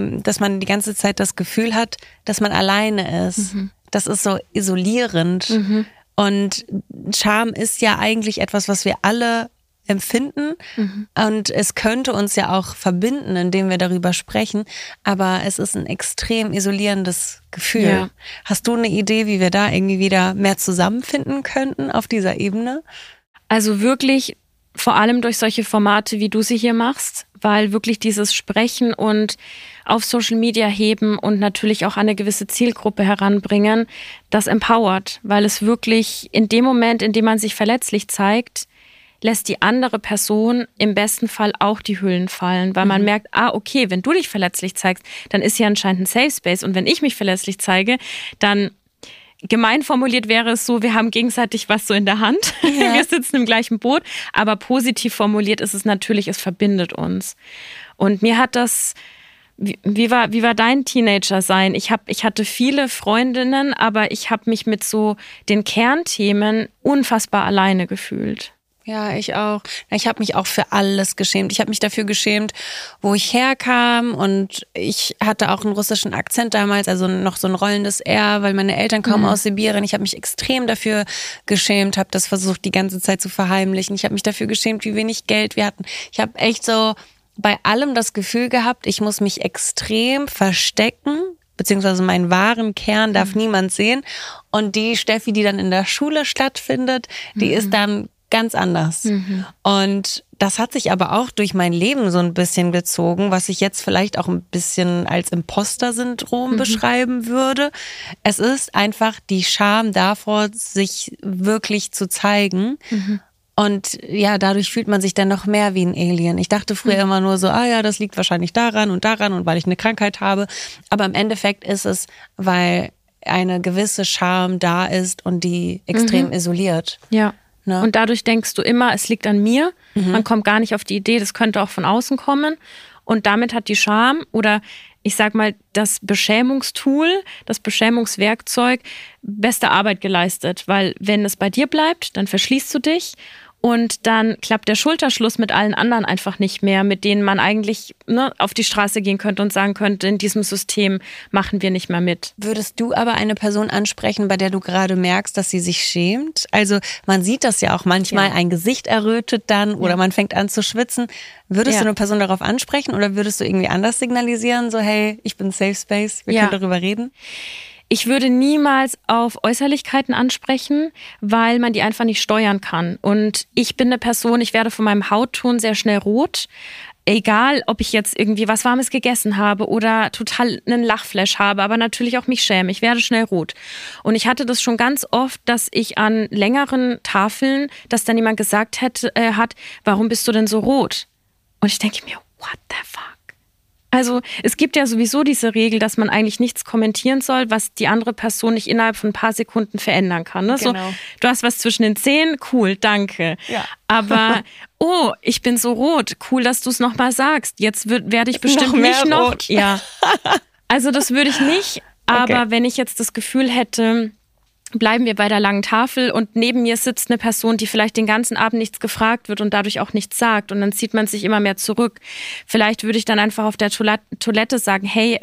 Gefühl hat, dass man alleine ist. Das ist so isolierend. Und Scham ist ja eigentlich etwas, was wir alle empfinden. Und es könnte uns ja auch verbinden, indem wir darüber sprechen. Aber es ist ein extrem isolierendes Gefühl. Ja. Hast du eine Idee, wie wir da irgendwie wieder mehr zusammenfinden könnten auf dieser Ebene? Also wirklich vor allem durch solche Formate, wie du sie hier machst, weil wirklich dieses Sprechen und auf Social Media heben und natürlich auch eine gewisse Zielgruppe heranbringen, das empowert, weil es wirklich in dem Moment, in dem man sich verletzlich zeigt, lässt die andere Person im besten Fall auch die Hüllen fallen, weil man merkt, okay, wenn du dich verletzlich zeigst, dann ist hier anscheinend ein Safe Space und wenn ich mich verletzlich zeige, dann gemein formuliert wäre es so, wir haben gegenseitig was so in der Hand. Ja. Wir sitzen im gleichen Boot. Aber positiv formuliert ist es natürlich, es verbindet uns. Und mir hat das, wie war dein Teenager-Sein? Ich hatte viele Freundinnen, aber ich habe mich mit so den Kernthemen unfassbar alleine gefühlt. Ja, ich auch. Ich habe mich auch für alles geschämt. Ich habe mich dafür geschämt, wo ich herkam und ich hatte auch einen russischen Akzent damals, also noch so ein rollendes R, weil meine Eltern kommen aus Sibirien. Ich habe mich extrem dafür geschämt, habe das versucht die ganze Zeit zu verheimlichen. Ich habe mich dafür geschämt, wie wenig Geld wir hatten. Ich habe echt so bei allem das Gefühl gehabt, ich muss mich extrem verstecken, beziehungsweise meinen wahren Kern darf niemand sehen. Und die Steffi, die dann in der Schule stattfindet, die ist dann ganz anders. Und das hat sich aber auch durch mein Leben so ein bisschen gezogen, was ich jetzt vielleicht auch ein bisschen als Imposter-Syndrom beschreiben würde. Es ist einfach die Scham davor, sich wirklich zu zeigen. Und ja, dadurch fühlt man sich dann noch mehr wie ein Alien. Ich dachte früher immer nur so, ja, das liegt wahrscheinlich daran und weil ich eine Krankheit habe. Aber im Endeffekt ist es, weil eine gewisse Scham da ist und die extrem isoliert. Ja. Ne? Und dadurch denkst du immer, es liegt an mir. Man kommt gar nicht auf die Idee, das könnte auch von außen kommen. Und damit hat die Scham oder ich sag mal das Beschämungstool, das Beschämungswerkzeug beste Arbeit geleistet. Weil wenn es bei dir bleibt, dann verschließt du dich und dann klappt der Schulterschluss mit allen anderen einfach nicht mehr, mit denen man eigentlich auf die Straße gehen könnte und sagen könnte, in diesem System machen wir nicht mehr mit. Würdest du aber eine Person ansprechen, bei der du gerade merkst, dass sie sich schämt? Also man sieht das ja auch manchmal, ein Gesicht errötet dann oder man fängt an zu schwitzen. Würdest du eine Person darauf ansprechen oder würdest du irgendwie anders signalisieren, so hey, ich bin Safe Space, wir können darüber reden? Ich würde niemals auf Äußerlichkeiten ansprechen, weil man die einfach nicht steuern kann. Und ich bin eine Person, ich werde von meinem Hautton sehr schnell rot. Egal, ob ich jetzt irgendwie was Warmes gegessen habe oder total einen Lachflash habe, aber natürlich auch mich schäme. Ich werde schnell rot. Und ich hatte das schon ganz oft, dass ich an längeren Tafeln, dass dann jemand gesagt hat, warum bist du denn so rot? Und ich denke mir, what the fuck? Also es gibt ja sowieso diese Regel, dass man eigentlich nichts kommentieren soll, was die andere Person nicht innerhalb von ein paar Sekunden verändern kann. Ne? Genau. So, du hast was zwischen den Zähnen, cool, danke. Ja. Aber, ich bin so rot, cool, dass du es nochmal sagst. Jetzt werde ich bestimmt nicht noch. Rot. Ja. Also das würde ich nicht, aber wenn ich jetzt das Gefühl hätte, bleiben wir bei der langen Tafel und neben mir sitzt eine Person, die vielleicht den ganzen Abend nichts gefragt wird und dadurch auch nichts sagt und dann zieht man sich immer mehr zurück. Vielleicht würde ich dann einfach auf der Toilette sagen, hey,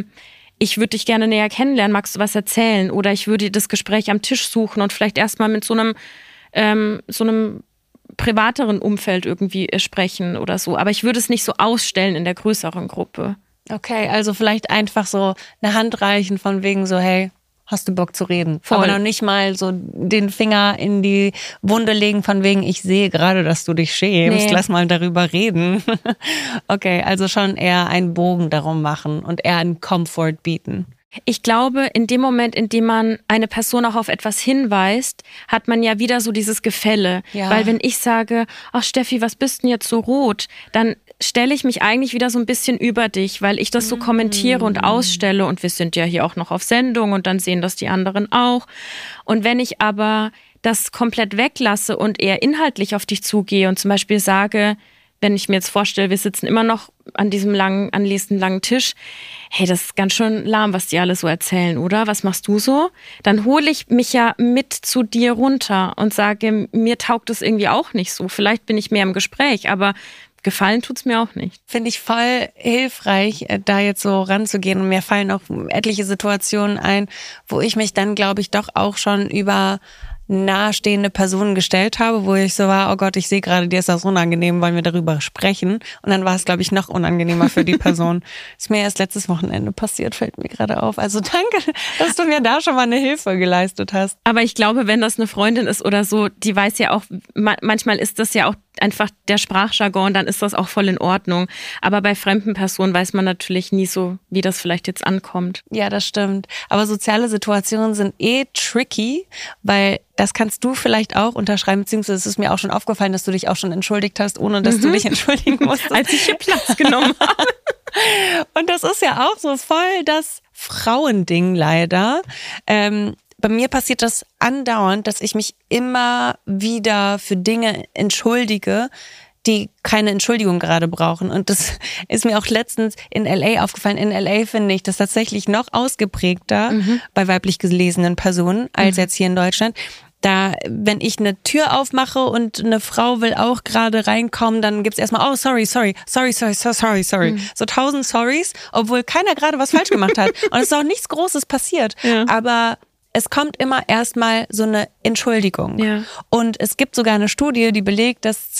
ich würde dich gerne näher kennenlernen, magst du was erzählen? Oder ich würde das Gespräch am Tisch suchen und vielleicht erstmal mit so einem privateren Umfeld irgendwie sprechen oder so. Aber ich würde es nicht so ausstellen in der größeren Gruppe. Okay, also vielleicht einfach so eine Hand reichen von wegen so, hey, hast du Bock zu reden. Voll. Aber noch nicht mal so den Finger in die Wunde legen von wegen, ich sehe gerade, dass du dich schämst, lass mal darüber reden. Okay, also schon eher einen Bogen darum machen und eher einen Comfort bieten. Ich glaube, in dem Moment, in dem man eine Person auch auf etwas hinweist, hat man ja wieder so dieses Gefälle. Ja. Weil wenn ich sage, ach Steffi, was bist denn jetzt so rot? Dann stelle ich mich eigentlich wieder so ein bisschen über dich, weil ich das so kommentiere und ausstelle. Und wir sind ja hier auch noch auf Sendung und dann sehen das die anderen auch. Und wenn ich aber das komplett weglasse und eher inhaltlich auf dich zugehe und zum Beispiel sage, wenn ich mir jetzt vorstelle, wir sitzen immer noch an diesem langen Tisch, hey, das ist ganz schön lahm, was die alle so erzählen, oder? Was machst du so? Dann hole ich mich ja mit zu dir runter und sage, mir taugt es irgendwie auch nicht so. Vielleicht bin ich mehr im Gespräch, aber gefallen tut's mir auch nicht. Finde ich voll hilfreich, da jetzt so ranzugehen. Und mir fallen auch etliche Situationen ein, wo ich mich dann, glaube ich, doch auch schon über nahestehende Personen gestellt habe, wo ich so war, oh Gott, ich sehe gerade, dir ist das unangenehm, wollen wir darüber sprechen? Und dann war es, glaube ich, noch unangenehmer für die Person. Ist mir erst letztes Wochenende passiert, fällt mir gerade auf. Also danke, dass du mir da schon mal eine Hilfe geleistet hast. Aber ich glaube, wenn das eine Freundin ist oder so, die weiß ja auch, manchmal ist das ja auch einfach der Sprachjargon, dann ist das auch voll in Ordnung. Aber bei fremden Personen weiß man natürlich nie so, wie das vielleicht jetzt ankommt. Ja, das stimmt. Aber soziale Situationen sind tricky, weil das kannst du vielleicht auch unterschreiben, beziehungsweise es ist mir auch schon aufgefallen, dass du dich auch schon entschuldigt hast, ohne dass du dich entschuldigen musstest. Als ich hier Platz genommen habe. Und das ist ja auch so voll das Frauending leider. Bei mir passiert das andauernd, dass ich mich immer wieder für Dinge entschuldige, die keine Entschuldigung gerade brauchen. Und das ist mir auch letztens in LA aufgefallen. In LA finde ich das tatsächlich noch ausgeprägter bei weiblich gelesenen Personen als jetzt hier in Deutschland. Da, wenn ich eine Tür aufmache und eine Frau will auch gerade reinkommen, dann gibt's erstmal, oh, sorry. So 1000 Sorries, obwohl keiner gerade was falsch gemacht hat. Und es ist auch nichts Großes passiert. Ja. Aber es kommt immer erstmal so eine Entschuldigung. Ja. Und es gibt sogar eine Studie, die belegt, dass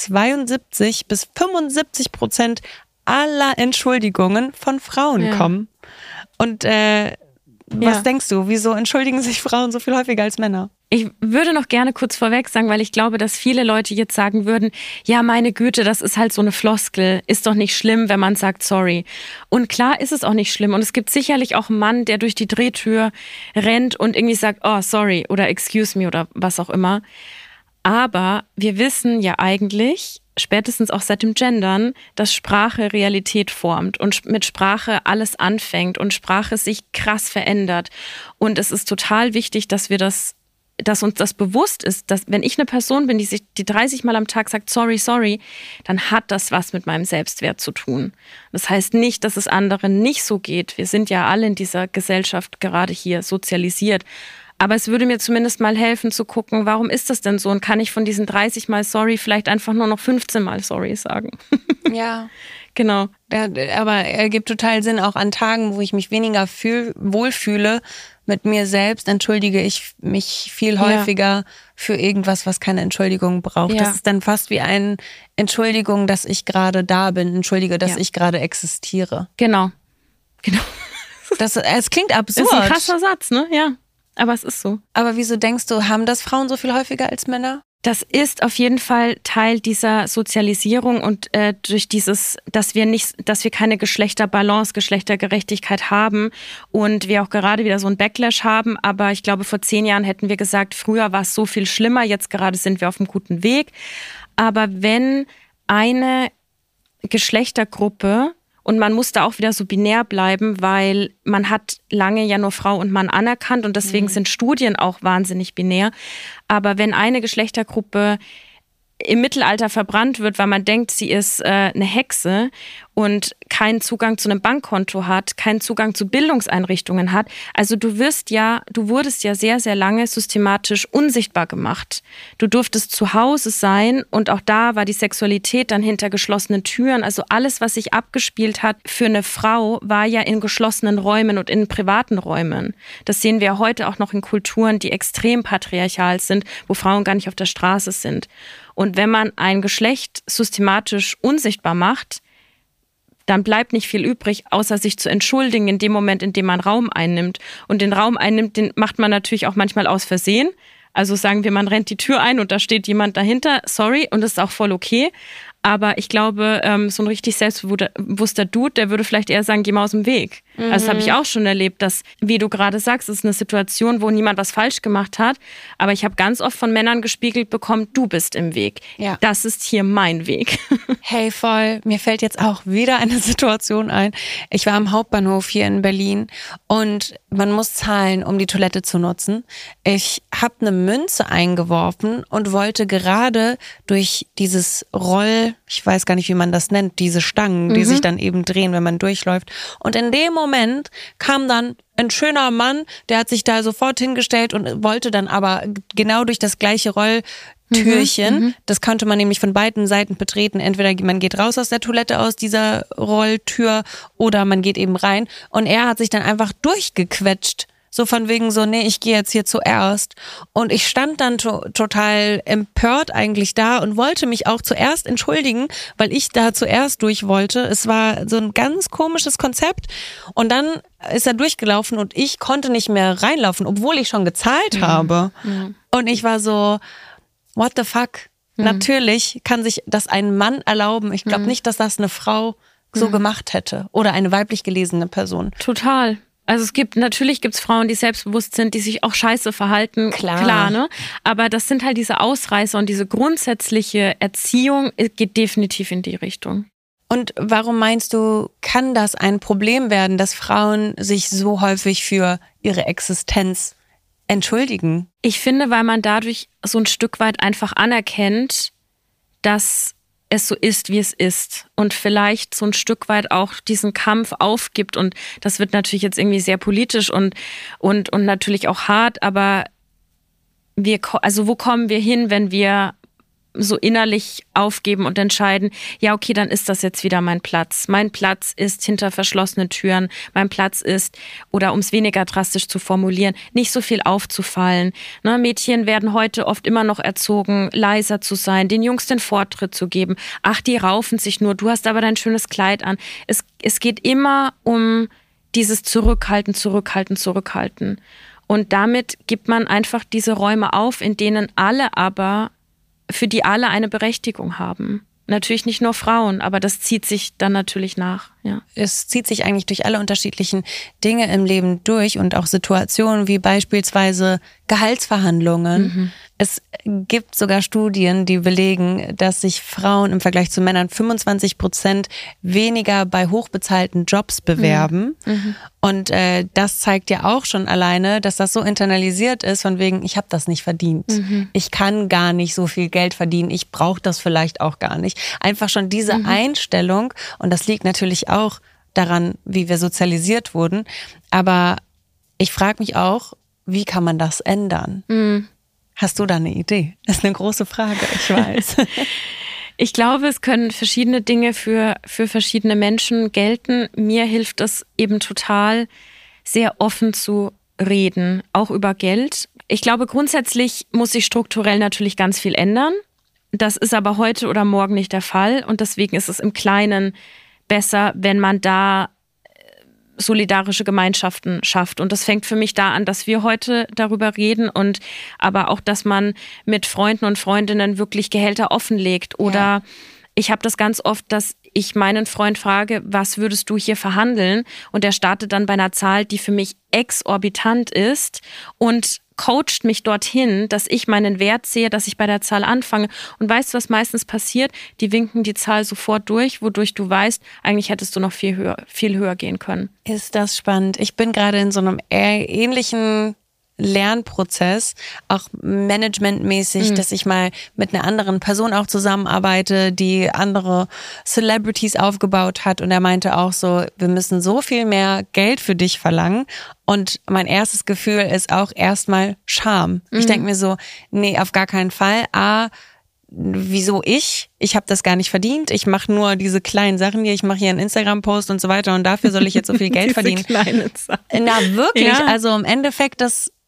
72-75% aller Entschuldigungen von Frauen kommen. Und was denkst du, wieso entschuldigen sich Frauen so viel häufiger als Männer? Ich würde noch gerne kurz vorweg sagen, weil ich glaube, dass viele Leute jetzt sagen würden, ja, meine Güte, das ist halt so eine Floskel, ist doch nicht schlimm, wenn man sagt sorry. Und klar ist es auch nicht schlimm. Und es gibt sicherlich auch einen Mann, der durch die Drehtür rennt und irgendwie sagt, oh, sorry oder excuse me oder was auch immer. Aber wir wissen ja eigentlich, spätestens auch seit dem Gendern, dass Sprache Realität formt und mit Sprache alles anfängt und Sprache sich krass verändert. Und es ist total wichtig, dass uns das bewusst ist, dass wenn ich eine Person bin, die 30 Mal am Tag sagt, sorry, dann hat das was mit meinem Selbstwert zu tun. Das heißt nicht, dass es anderen nicht so geht. Wir sind ja alle in dieser Gesellschaft gerade hier sozialisiert. Aber es würde mir zumindest mal helfen zu gucken, warum ist das denn so? Und kann ich von diesen 30 Mal sorry vielleicht einfach nur noch 15 Mal sorry sagen? Ja. Genau. Ja, aber er gibt total Sinn, auch an Tagen, wo ich mich weniger wohlfühle mit mir selbst, entschuldige ich mich viel häufiger für irgendwas, was keine Entschuldigung braucht. Ja. Das ist dann fast wie eine Entschuldigung, dass ich gerade da bin, entschuldige, dass ich gerade existiere. Genau. Es klingt absurd. Das ist ein krasser Satz, ne? Ja, aber es ist so. Aber wieso denkst du, haben das Frauen so viel häufiger als Männer? Das ist auf jeden Fall Teil dieser Sozialisierung und durch dieses, dass wir keine Geschlechterbalance, Geschlechtergerechtigkeit haben und wir auch gerade wieder so einen Backlash haben. Aber ich glaube, vor 10 Jahren hätten wir gesagt, früher war es so viel schlimmer, jetzt gerade sind wir auf einem guten Weg. Aber wenn eine Geschlechtergruppe, und man muss da auch wieder so binär bleiben, weil man hat lange ja nur Frau und Mann anerkannt und deswegen sind Studien auch wahnsinnig binär. Aber wenn eine Geschlechtergruppe im Mittelalter verbrannt wird, weil man denkt, sie ist eine Hexe und keinen Zugang zu einem Bankkonto hat, keinen Zugang zu Bildungseinrichtungen hat. Also du wurdest ja sehr, sehr lange systematisch unsichtbar gemacht. Du durftest zu Hause sein und auch da war die Sexualität dann hinter geschlossenen Türen. Also alles, was sich abgespielt hat für eine Frau, war ja in geschlossenen Räumen und in privaten Räumen. Das sehen wir heute auch noch in Kulturen, die extrem patriarchal sind, wo Frauen gar nicht auf der Straße sind. Und wenn man ein Geschlecht systematisch unsichtbar macht, dann bleibt nicht viel übrig, außer sich zu entschuldigen in dem Moment, in dem man Raum einnimmt. Und den Raum einnimmt, den macht man natürlich auch manchmal aus Versehen. Also sagen wir, man rennt die Tür ein und da steht jemand dahinter, sorry, und das ist auch voll okay. Aber ich glaube, so ein richtig selbstbewusster Dude, der würde vielleicht eher sagen, geh mal aus dem Weg. Also das habe ich auch schon erlebt, dass, wie du gerade sagst, es ist eine Situation, wo niemand was falsch gemacht hat. Aber ich habe ganz oft von Männern gespiegelt bekommen, du bist im Weg. Ja. Das ist hier mein Weg. Hey, voll. Mir fällt jetzt auch wieder eine Situation ein. Ich war am Hauptbahnhof hier in Berlin und man muss zahlen, um die Toilette zu nutzen. Ich habe eine Münze eingeworfen und wollte gerade durch dieses ich weiß gar nicht, wie man das nennt, diese Stangen, die sich dann eben drehen, wenn man durchläuft. Und in dem Moment kam dann ein schöner Mann, der hat sich da sofort hingestellt und wollte dann aber genau durch das gleiche Rolltürchen, das konnte man nämlich von beiden Seiten betreten, entweder man geht raus aus der Toilette aus dieser Rolltür oder man geht eben rein. Und er hat sich dann einfach durchgequetscht. So von wegen so, nee, ich gehe jetzt hier zuerst. Und ich stand dann total empört eigentlich da und wollte mich auch zuerst entschuldigen, weil ich da zuerst durch wollte. Es war so ein ganz komisches Konzept. Und dann ist er durchgelaufen und ich konnte nicht mehr reinlaufen, obwohl ich schon gezahlt habe. Und ich war so, what the fuck? Natürlich kann sich das ein Mann erlauben. Ich glaube nicht, dass das eine Frau so gemacht hätte. Oder eine weiblich gelesene Person. Total. Also natürlich gibt's Frauen, die selbstbewusst sind, die sich auch scheiße verhalten. Klar, ne? Aber das sind halt diese Ausreißer und diese grundsätzliche Erziehung geht definitiv in die Richtung. Und warum meinst du, kann das ein Problem werden, dass Frauen sich so häufig für ihre Existenz entschuldigen? Ich finde, weil man dadurch so ein Stück weit einfach anerkennt, dass es so ist, wie es ist und vielleicht so ein Stück weit auch diesen Kampf aufgibt und das wird natürlich jetzt irgendwie sehr politisch und natürlich auch hart, aber wo kommen wir hin, wenn wir so innerlich aufgeben und entscheiden, ja okay, dann ist das jetzt wieder mein Platz. Mein Platz ist hinter verschlossenen Türen. Mein Platz ist, oder um es weniger drastisch zu formulieren, nicht so viel aufzufallen. Ne, Mädchen werden heute oft immer noch erzogen, leiser zu sein, den Jungs den Vortritt zu geben. Ach, die raufen sich nur, du hast aber dein schönes Kleid an. Es geht immer um dieses Zurückhalten. Und damit gibt man einfach diese Räume auf, in denen für die alle eine Berechtigung haben. Natürlich nicht nur Frauen, aber das zieht sich dann natürlich nach. Ja. Es zieht sich eigentlich durch alle unterschiedlichen Dinge im Leben durch und auch Situationen wie beispielsweise Gehaltsverhandlungen. Es gibt sogar Studien, die belegen, dass sich Frauen im Vergleich zu Männern 25% weniger bei hochbezahlten Jobs bewerben. Und das zeigt ja auch schon alleine, dass das so internalisiert ist, von wegen, ich habe das nicht verdient. Ich kann gar nicht so viel Geld verdienen. Ich brauche das vielleicht auch gar nicht. Einfach schon diese Einstellung, und das liegt natürlich auch daran, wie wir sozialisiert wurden. Aber ich frage mich auch, wie kann man das ändern? Hast du da eine Idee? Das ist eine große Frage, ich weiß. Ich glaube, es können verschiedene Dinge für verschiedene Menschen gelten. Mir hilft es eben total, sehr offen zu reden, auch über Geld. Ich glaube, grundsätzlich muss sich strukturell natürlich ganz viel ändern. Das ist aber heute oder morgen nicht der Fall und deswegen ist es im Kleinen besser, wenn man da solidarische Gemeinschaften schafft. Und das fängt für mich da an, dass wir heute darüber reden und aber auch, dass man mit Freunden und Freundinnen wirklich Gehälter offenlegt. Oder ich habe das ganz oft, dass ich meinen Freund frage, was würdest du hier verhandeln? Und der startet dann bei einer Zahl, die für mich exorbitant ist und coacht mich dorthin, dass ich meinen Wert sehe, dass ich bei der Zahl anfange. Und weißt du, was meistens passiert? Die winken die Zahl sofort durch, wodurch du weißt, eigentlich hättest du noch viel höher gehen können. Ist das spannend. Ich bin gerade in so einem ähnlichen Lernprozess, auch managementmäßig, dass ich mal mit einer anderen Person auch zusammenarbeite, die andere Celebrities aufgebaut hat und er meinte auch so, wir müssen so viel mehr Geld für dich verlangen und mein erstes Gefühl ist auch erstmal Scham. Ich denke mir so, nee, auf gar keinen Fall. Wieso ich? Ich habe das gar nicht verdient. Ich mache nur diese kleinen Sachen hier. Ich mache hier einen Instagram-Post und so weiter und dafür soll ich jetzt so viel Geld verdienen. Kleine Sachen. Na wirklich, also im Endeffekt, das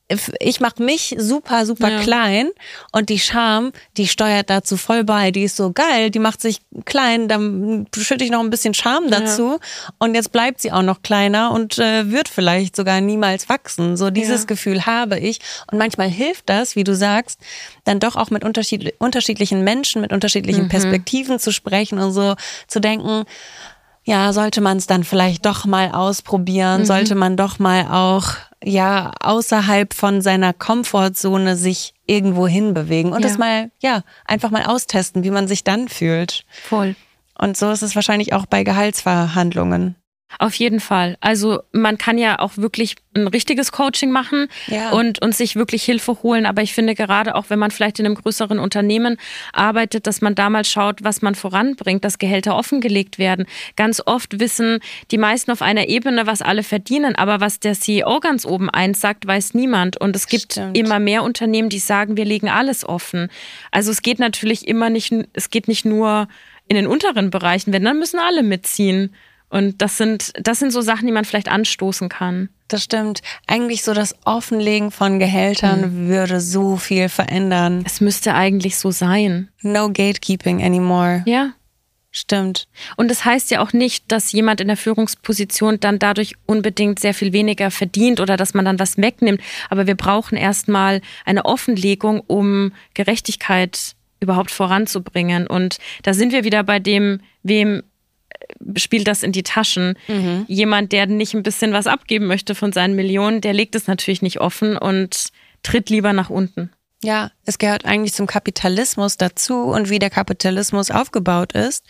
ich mache mich super, super klein und die Scham, die steuert dazu voll bei. Die ist so geil, die macht sich klein, dann schütte ich noch ein bisschen Scham dazu und jetzt bleibt sie auch noch kleiner und wird vielleicht sogar niemals wachsen. So dieses Gefühl habe ich und manchmal hilft das, wie du sagst, dann doch auch mit unterschiedlichen Menschen, mit unterschiedlichen Perspektiven zu sprechen und so zu denken, ja, sollte man es dann vielleicht doch mal ausprobieren, sollte man doch mal auch außerhalb von seiner Komfortzone sich irgendwo hinbewegen und das mal, einfach mal austesten, wie man sich dann fühlt. Voll. Und so ist es wahrscheinlich auch bei Gehaltsverhandlungen. Auf jeden Fall. Also man kann ja auch wirklich ein richtiges Coaching machen und sich wirklich Hilfe holen. Aber ich finde gerade auch, wenn man vielleicht in einem größeren Unternehmen arbeitet, dass man da mal schaut, was man voranbringt, dass Gehälter offengelegt werden. Ganz oft wissen die meisten auf einer Ebene, was alle verdienen. Aber was der CEO ganz oben einsagt, weiß niemand. Und es gibt immer mehr Unternehmen, die sagen, wir legen alles offen. Also es geht natürlich es geht nicht nur in den unteren Bereichen, wenn, dann müssen alle mitziehen. Und das sind so Sachen, die man vielleicht anstoßen kann. Das stimmt. Eigentlich so das Offenlegen von Gehältern würde so viel verändern. Es müsste eigentlich so sein. No gatekeeping anymore. Ja. Stimmt. Und das heißt ja auch nicht, dass jemand in der Führungsposition dann dadurch unbedingt sehr viel weniger verdient oder dass man dann was wegnimmt. Aber wir brauchen erstmal eine Offenlegung, um Gerechtigkeit überhaupt voranzubringen. Und da sind wir wieder bei dem, wem spielt das in die Taschen. Jemand, der nicht ein bisschen was abgeben möchte von seinen Millionen, der legt es natürlich nicht offen und tritt lieber nach unten. Ja, es gehört eigentlich zum Kapitalismus dazu und wie der Kapitalismus aufgebaut ist.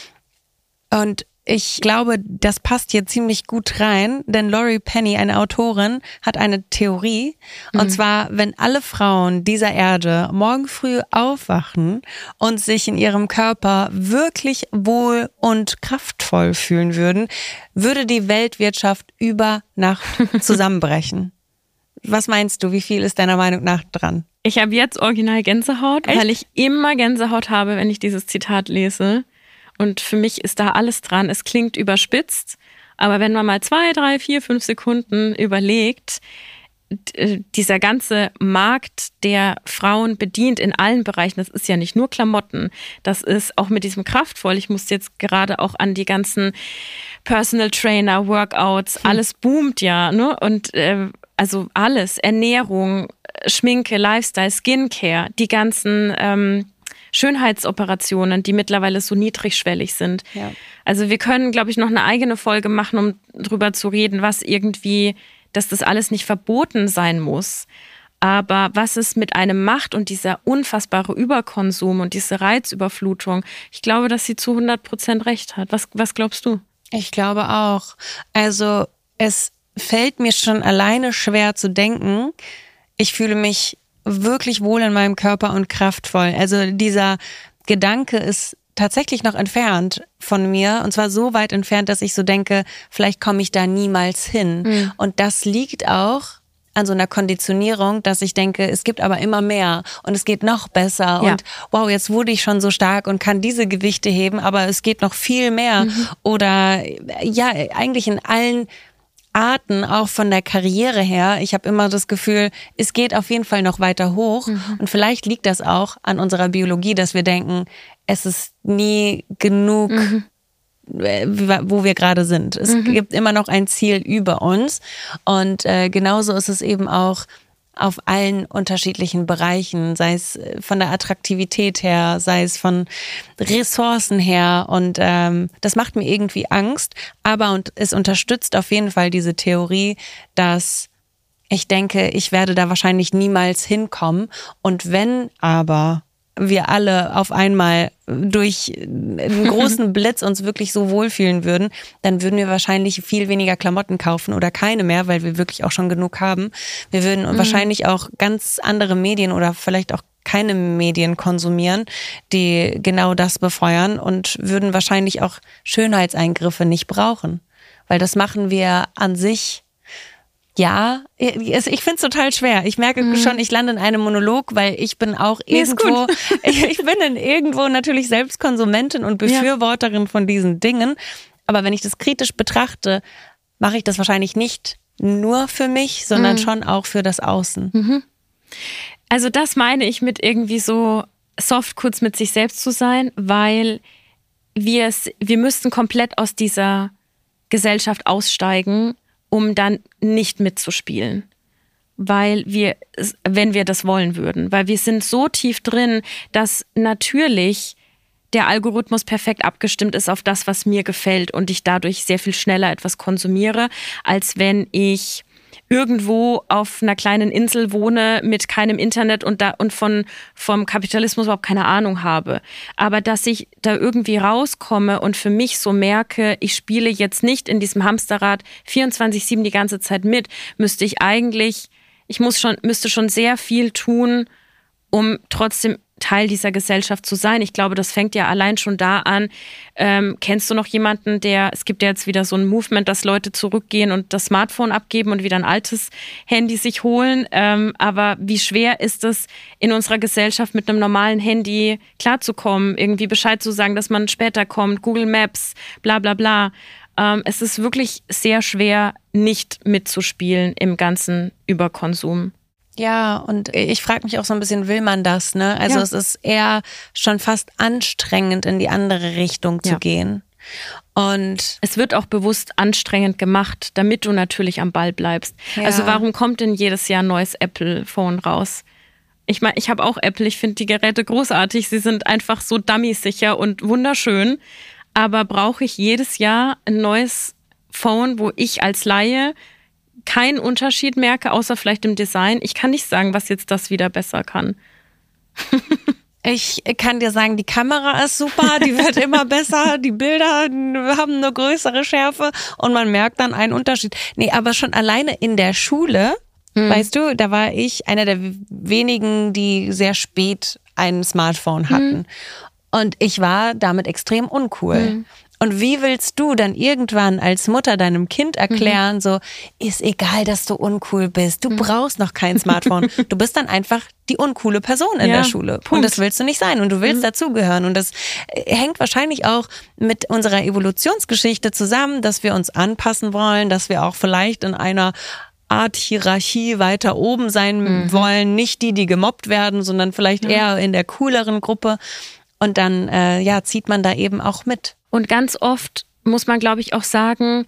Und ich glaube, das passt hier ziemlich gut rein, denn Laurie Penny, eine Autorin, hat eine Theorie. Und zwar, wenn alle Frauen dieser Erde morgen früh aufwachen und sich in ihrem Körper wirklich wohl und kraftvoll fühlen würden, würde die Weltwirtschaft über Nacht zusammenbrechen. Was meinst du, wie viel ist deiner Meinung nach dran? Ich habe jetzt original Gänsehaut, weil ich immer Gänsehaut habe, wenn ich dieses Zitat lese. Und für mich ist da alles dran. Es klingt überspitzt, aber wenn man mal 2, 3, 4, 5 Sekunden überlegt, dieser ganze Markt, der Frauen bedient in allen Bereichen, das ist ja nicht nur Klamotten, das ist auch mit diesem kraftvoll. Ich musste jetzt gerade auch an die ganzen Personal Trainer, Workouts, alles boomt ja, ne? Und also alles, Ernährung, Schminke, Lifestyle, Skincare, die ganzen Schönheitsoperationen, die mittlerweile so niedrigschwellig sind. Ja. Also wir können, glaube ich, noch eine eigene Folge machen, um drüber zu reden, dass das alles nicht verboten sein muss. Aber was es mit einem macht und dieser unfassbare Überkonsum und diese Reizüberflutung, ich glaube, dass sie zu 100% recht hat. Was glaubst du? Ich glaube auch. Also es fällt mir schon alleine schwer zu denken, ich fühle mich wirklich wohl in meinem Körper und kraftvoll. Also dieser Gedanke ist tatsächlich noch entfernt von mir und zwar so weit entfernt, dass ich so denke, vielleicht komme ich da niemals hin. Und das liegt auch an so einer Konditionierung, dass ich denke, es gibt aber immer mehr und es geht noch besser und wow, jetzt wurde ich schon so stark und kann diese Gewichte heben, aber es geht noch viel mehr oder ja, eigentlich in allen Arten, auch von der Karriere her. Ich habe immer das Gefühl, es geht auf jeden Fall noch weiter hoch. Und vielleicht liegt das auch an unserer Biologie, dass wir denken, es ist nie genug, wo wir gerade sind. Es gibt immer noch ein Ziel über uns. Und genauso ist es eben auch auf allen unterschiedlichen Bereichen, sei es von der Attraktivität her, sei es von Ressourcen her und das macht mir irgendwie Angst, aber es unterstützt auf jeden Fall diese Theorie, dass ich denke, ich werde da wahrscheinlich niemals hinkommen und wenn aber wir alle auf einmal durch einen großen Blitz uns wirklich so wohlfühlen würden, dann würden wir wahrscheinlich viel weniger Klamotten kaufen oder keine mehr, weil wir wirklich auch schon genug haben. Wir würden wahrscheinlich auch ganz andere Medien oder vielleicht auch keine Medien konsumieren, die genau das befeuern und würden wahrscheinlich auch Schönheitseingriffe nicht brauchen, weil das machen wir an sich. Ja, ich find's total schwer. Ich merke schon, ich lande in einem Monolog, weil ich bin auch irgendwo, ich bin irgendwo natürlich selbst Konsumentin und Befürworterin von diesen Dingen. Aber wenn ich das kritisch betrachte, mache ich das wahrscheinlich nicht nur für mich, sondern schon auch für das Außen. Also das meine ich mit irgendwie so soft kurz mit sich selbst zu sein, weil wir müssten komplett aus dieser Gesellschaft aussteigen, um dann nicht mitzuspielen. Weil wenn wir das wollen würden, weil wir sind so tief drin, dass natürlich der Algorithmus perfekt abgestimmt ist auf das, was mir gefällt und ich dadurch sehr viel schneller etwas konsumiere, als wenn ich irgendwo auf einer kleinen Insel wohne mit keinem Internet und vom Kapitalismus überhaupt keine Ahnung habe. Aber dass ich da irgendwie rauskomme und für mich so merke, ich spiele jetzt nicht in diesem Hamsterrad 24/7 die ganze Zeit mit, müsste schon sehr viel tun, um trotzdem Teil dieser Gesellschaft zu sein. Ich glaube, das fängt ja allein schon da an. Kennst du noch jemanden, es gibt ja jetzt wieder so ein Movement, dass Leute zurückgehen und das Smartphone abgeben und wieder ein altes Handy sich holen. Aber wie schwer ist es, in unserer Gesellschaft mit einem normalen Handy klarzukommen, irgendwie Bescheid zu sagen, dass man später kommt, Google Maps, bla bla bla. Es ist wirklich sehr schwer, nicht mitzuspielen im ganzen Überkonsum. Ja, und ich frage mich auch so ein bisschen, will man das, ne? Also es ist eher schon fast anstrengend, in die andere Richtung zu gehen. Und es wird auch bewusst anstrengend gemacht, damit du natürlich am Ball bleibst. Ja. Also warum kommt denn jedes Jahr ein neues Apple-Phone raus? Ich meine, ich habe auch Apple, ich finde die Geräte großartig, sie sind einfach so dummy-sicher und wunderschön. Aber brauche ich jedes Jahr ein neues Phone, wo ich als Laie keinen Unterschied merke, außer vielleicht im Design? Ich kann nicht sagen, was jetzt das wieder besser kann. Ich kann dir sagen, die Kamera ist super, die wird immer besser, die Bilder haben eine größere Schärfe und man merkt dann einen Unterschied. Nee, aber schon alleine in der Schule, weißt du, da war ich einer der wenigen, die sehr spät ein Smartphone hatten. Und ich war damit extrem uncool. Und wie willst du dann irgendwann als Mutter deinem Kind erklären, so, ist egal, dass du uncool bist, du brauchst noch kein Smartphone. Du bist dann einfach die uncoole Person in der Schule. Punkt. Und das willst du nicht sein und du willst dazugehören. Und das hängt wahrscheinlich auch mit unserer Evolutionsgeschichte zusammen, dass wir uns anpassen wollen, dass wir auch vielleicht in einer Art Hierarchie weiter oben sein wollen. Nicht die gemobbt werden, sondern vielleicht eher in der cooleren Gruppe. Und dann zieht man da eben auch mit. Und ganz oft muss man, glaube ich, auch sagen,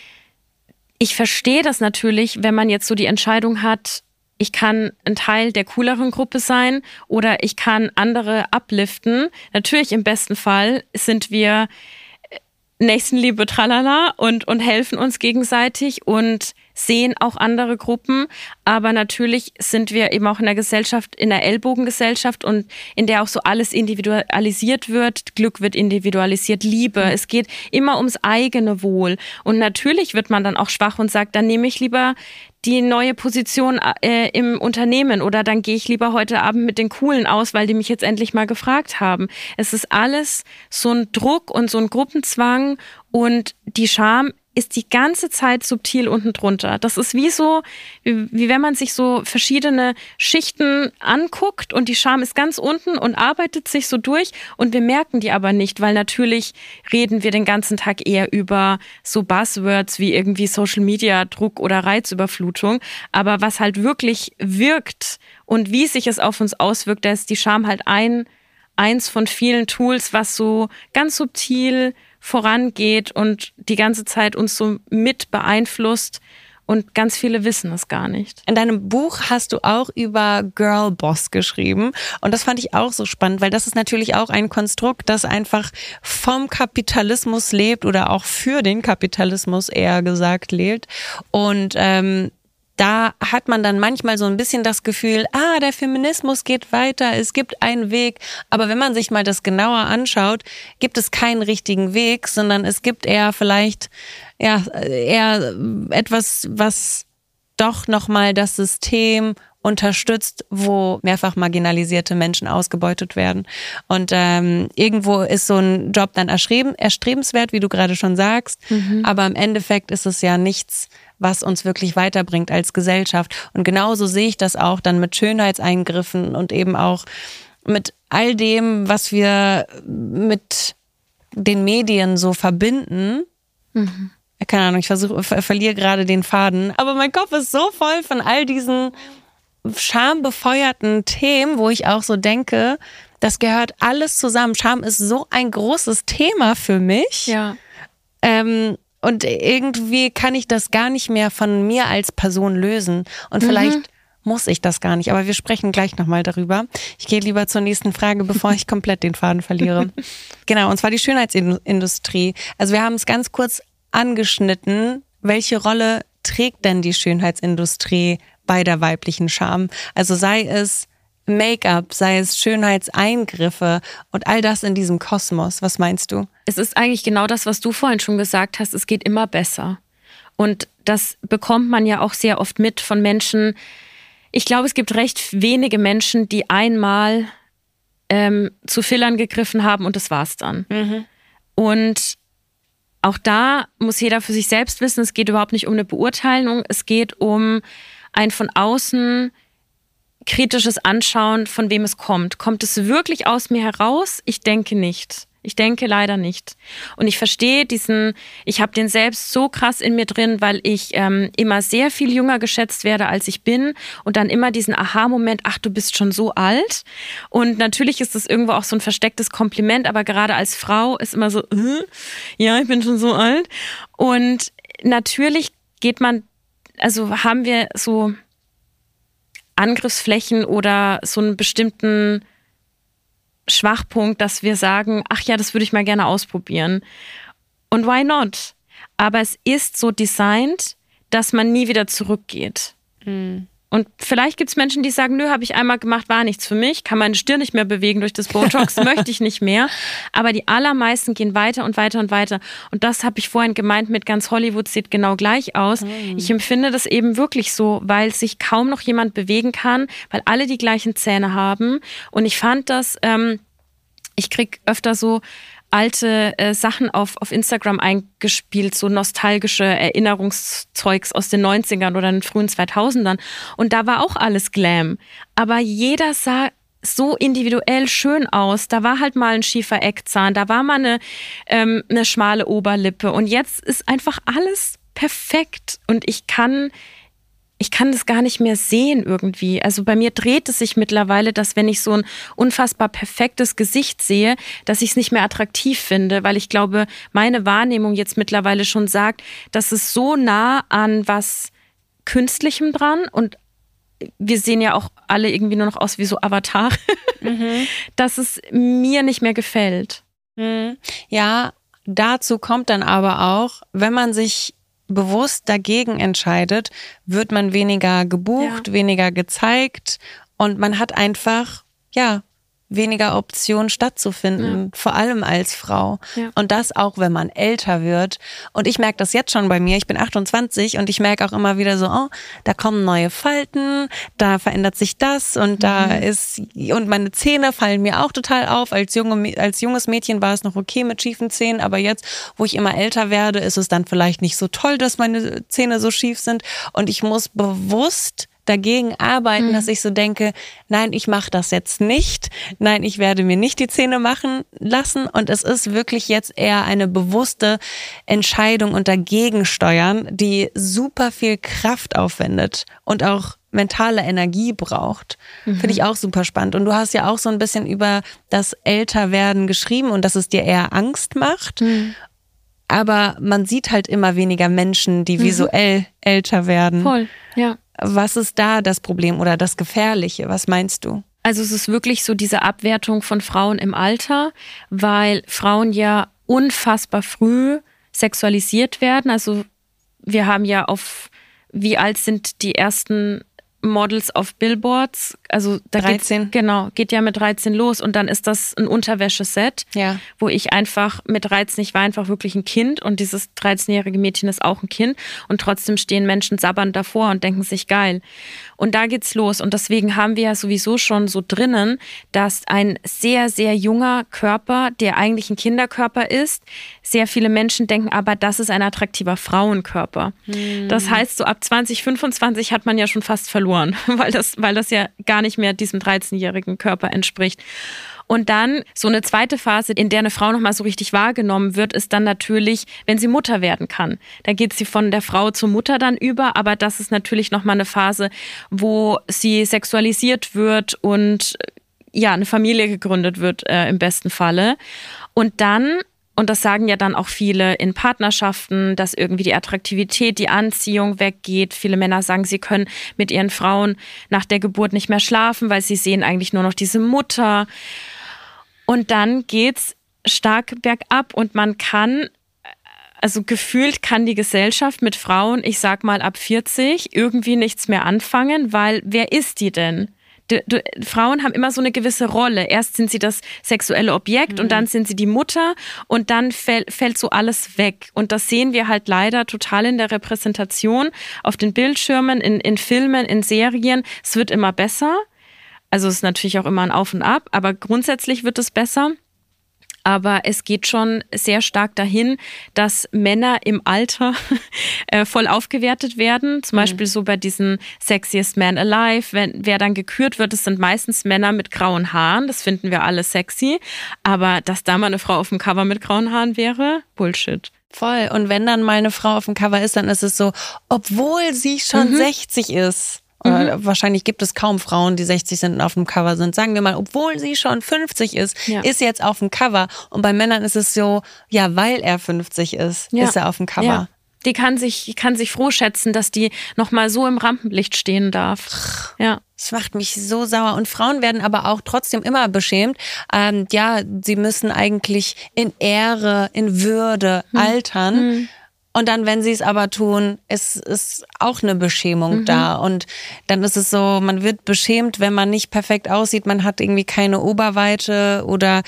ich verstehe das natürlich, wenn man jetzt so die Entscheidung hat, ich kann ein Teil der cooleren Gruppe sein oder ich kann andere upliften. Natürlich im besten Fall sind wir Nächstenliebe, tralala und helfen uns gegenseitig und sehen auch andere Gruppen. Aber natürlich sind wir eben auch in einer Gesellschaft, in einer Ellbogengesellschaft und in der auch so alles individualisiert wird. Glück wird individualisiert, Liebe. Es geht immer ums eigene Wohl. Und natürlich wird man dann auch schwach und sagt, dann nehme ich lieber die neue Position im Unternehmen oder dann gehe ich lieber heute Abend mit den Coolen aus, weil die mich jetzt endlich mal gefragt haben. Es ist alles so ein Druck und so ein Gruppenzwang und die Scham ist die ganze Zeit subtil unten drunter. Das ist wie wenn man sich so verschiedene Schichten anguckt und die Scham ist ganz unten und arbeitet sich so durch und wir merken die aber nicht, weil natürlich reden wir den ganzen Tag eher über so Buzzwords wie irgendwie Social Media, Druck oder Reizüberflutung. Aber was halt wirklich wirkt und wie sich es auf uns auswirkt, da ist die Scham halt eins von vielen Tools, was so ganz subtil vorangeht und die ganze Zeit uns so mit beeinflusst und ganz viele wissen es gar nicht. In deinem Buch hast du auch über Girlboss geschrieben und das fand ich auch so spannend, weil das ist natürlich auch ein Konstrukt, das einfach vom Kapitalismus lebt oder auch für den Kapitalismus eher gesagt lebt und da hat man dann manchmal so ein bisschen das Gefühl, der Feminismus geht weiter, es gibt einen Weg. Aber wenn man sich mal das genauer anschaut, gibt es keinen richtigen Weg, sondern es gibt eher vielleicht eher etwas, was doch nochmal das System unterstützt, wo mehrfach marginalisierte Menschen ausgebeutet werden. Und irgendwo ist so ein Job dann erstrebenswert, wie du gerade schon sagst. Aber im Endeffekt ist es ja nichts, was uns wirklich weiterbringt als Gesellschaft. Und genauso sehe ich das auch dann mit Schönheitseingriffen und eben auch mit all dem, was wir mit den Medien so verbinden. keine Ahnung, ich verliere gerade den Faden. Aber mein Kopf ist so voll von all diesen schambefeuerten Themen, wo ich auch so denke, das gehört alles zusammen. Scham ist so ein großes Thema für mich. Ja. Und irgendwie kann ich das gar nicht mehr von mir als Person lösen. Und vielleicht muss ich das gar nicht. Aber wir sprechen gleich nochmal darüber. Ich gehe lieber zur nächsten Frage, bevor ich komplett den Faden verliere. Genau, und zwar die Schönheitsindustrie. Also wir haben es ganz kurz angeschnitten. Welche Rolle trägt denn die Schönheitsindustrie bei der weiblichen Scham? Also sei es Make-up, sei es Schönheitseingriffe und all das in diesem Kosmos. Was meinst du? Es ist eigentlich genau das, was du vorhin schon gesagt hast. Es geht immer besser. Und das bekommt man ja auch sehr oft mit von Menschen. Ich glaube, es gibt recht wenige Menschen, die einmal zu Fillern gegriffen haben und das war's dann. Und auch da muss jeder für sich selbst wissen, es geht überhaupt nicht um eine Beurteilung. Es geht um ein von außen kritisches Anschauen, von wem es kommt. Kommt es wirklich aus mir heraus? Ich denke nicht. Ich denke leider nicht. Und ich verstehe ich habe den selbst so krass in mir drin, weil ich immer sehr viel jünger geschätzt werde, als ich bin. Und dann immer diesen Aha-Moment, ach, du bist schon so alt. Und natürlich ist das irgendwo auch so ein verstecktes Kompliment, aber gerade als Frau ist immer so, ja, ich bin schon so alt. Und natürlich haben wir so Angriffsflächen oder so einen bestimmten Schwachpunkt, dass wir sagen, ach ja, das würde ich mal gerne ausprobieren. Und why not? Aber es ist so designt, dass man nie wieder zurückgeht. Und vielleicht gibt es Menschen, die sagen, nö, habe ich einmal gemacht, war nichts für mich, kann meine Stirn nicht mehr bewegen durch das Botox, möchte ich nicht mehr. Aber die allermeisten gehen weiter und weiter und weiter. Und das habe ich vorhin gemeint mit ganz Hollywood sieht genau gleich aus. Ich empfinde das eben wirklich so, weil sich kaum noch jemand bewegen kann, weil alle die gleichen Zähne haben. Und ich fand das, ich krieg öfter so alte Sachen auf Instagram eingespielt, so nostalgische Erinnerungszeugs aus den 90ern oder den frühen 2000ern. Und da war auch alles Glam. Aber jeder sah so individuell schön aus. Da war halt mal ein schiefer Eckzahn, da war mal eine schmale Oberlippe. Und jetzt ist einfach alles perfekt. Und ich kann das gar nicht mehr sehen irgendwie. Also bei mir dreht es sich mittlerweile, dass wenn ich so ein unfassbar perfektes Gesicht sehe, dass ich es nicht mehr attraktiv finde, weil ich glaube, meine Wahrnehmung jetzt mittlerweile schon sagt, dass es so nah an was Künstlichem dran und wir sehen ja auch alle irgendwie nur noch aus wie so Avatar, dass es mir nicht mehr gefällt. Ja, dazu kommt dann aber auch, wenn man sich bewusst dagegen entscheidet, wird man weniger gebucht, weniger gezeigt und man hat einfach, weniger Optionen stattzufinden, vor allem als Frau. Ja. Und das auch, wenn man älter wird. Und ich merke das jetzt schon bei mir. Ich bin 28 und ich merke auch immer wieder so, oh, da kommen neue Falten, da verändert sich das und und meine Zähne fallen mir auch total auf. Als junges Mädchen war es noch okay mit schiefen Zähnen, aber jetzt, wo ich immer älter werde, ist es dann vielleicht nicht so toll, dass meine Zähne so schief sind. Und ich muss bewusst dagegen arbeiten, dass ich so denke, nein, ich mache das jetzt nicht. Nein, ich werde mir nicht die Zähne machen lassen. Und es ist wirklich jetzt eher eine bewusste Entscheidung und dagegen steuern, die super viel Kraft aufwendet und auch mentale Energie braucht. Finde ich auch super spannend. Und du hast ja auch so ein bisschen über das Älterwerden geschrieben und dass es dir eher Angst macht. Aber man sieht halt immer weniger Menschen, die visuell älter werden. Voll, ja. Was ist da das Problem oder das Gefährliche? Was meinst du? Also es ist wirklich so diese Abwertung von Frauen im Alter, weil Frauen ja unfassbar früh sexualisiert werden. Also wir haben ja wie alt sind die ersten Models auf Billboards, also da 13. Geht ja mit 13 los und dann ist das ein Unterwäscheset, wo ich einfach mit 13, ich war einfach wirklich ein Kind und dieses 13-jährige Mädchen ist auch ein Kind und trotzdem stehen Menschen sabbernd davor und denken sich geil. Und da geht's los und deswegen haben wir ja sowieso schon so drinnen, dass ein sehr, sehr junger Körper, der eigentlich ein Kinderkörper ist, sehr viele Menschen denken, aber das ist ein attraktiver Frauenkörper. Das heißt, so ab 20, 25 hat man ja schon fast verloren, weil das ja gar nicht mehr diesem 13-jährigen Körper entspricht. Und dann so eine zweite Phase, in der eine Frau nochmal so richtig wahrgenommen wird, ist dann natürlich, wenn sie Mutter werden kann. Da geht sie von der Frau zur Mutter dann über, aber das ist natürlich nochmal eine Phase, wo sie sexualisiert wird und ja, eine Familie gegründet wird im besten Falle. Und dann, und das sagen ja dann auch viele in Partnerschaften, dass irgendwie die Attraktivität, die Anziehung weggeht. Viele Männer sagen, sie können mit ihren Frauen nach der Geburt nicht mehr schlafen, weil sie sehen eigentlich nur noch diese Mutter. Und dann geht's stark bergab und man kann, also gefühlt kann die Gesellschaft mit Frauen, ich sag mal ab 40, irgendwie nichts mehr anfangen, weil wer ist die denn? Frauen haben immer so eine gewisse Rolle. Erst sind sie das sexuelle Objekt und dann sind sie die Mutter und dann fällt so alles weg. Und das sehen wir halt leider total in der Repräsentation auf den Bildschirmen, in Filmen, in Serien. Es wird immer besser. Also es ist natürlich auch immer ein Auf und Ab, aber grundsätzlich wird es besser. Aber es geht schon sehr stark dahin, dass Männer im Alter voll aufgewertet werden. Zum Beispiel so bei diesen Sexiest Man Alive. Wer dann gekürt wird, das sind meistens Männer mit grauen Haaren. Das finden wir alle sexy. Aber dass da mal eine Frau auf dem Cover mit grauen Haaren wäre, Bullshit. Voll. Und wenn dann mal eine Frau auf dem Cover ist, dann ist es so, obwohl sie schon 60 ist. Oder wahrscheinlich gibt es kaum Frauen, die 60 sind und auf dem Cover sind. Sagen wir mal, obwohl sie schon 50 ist, ist jetzt auf dem Cover. Und bei Männern ist es so, ja, weil er 50 ist, ist er auf dem Cover. Ja. Die kann sich froh schätzen, dass die nochmal so im Rampenlicht stehen darf. Ja. Das macht mich so sauer. Und Frauen werden aber auch trotzdem immer beschämt. Ja, sie müssen eigentlich in Ehre, in Würde altern. Und dann, wenn sie es aber tun, ist auch eine Beschämung da. Und dann ist es so, man wird beschämt, wenn man nicht perfekt aussieht. Man hat irgendwie keine Oberweite oder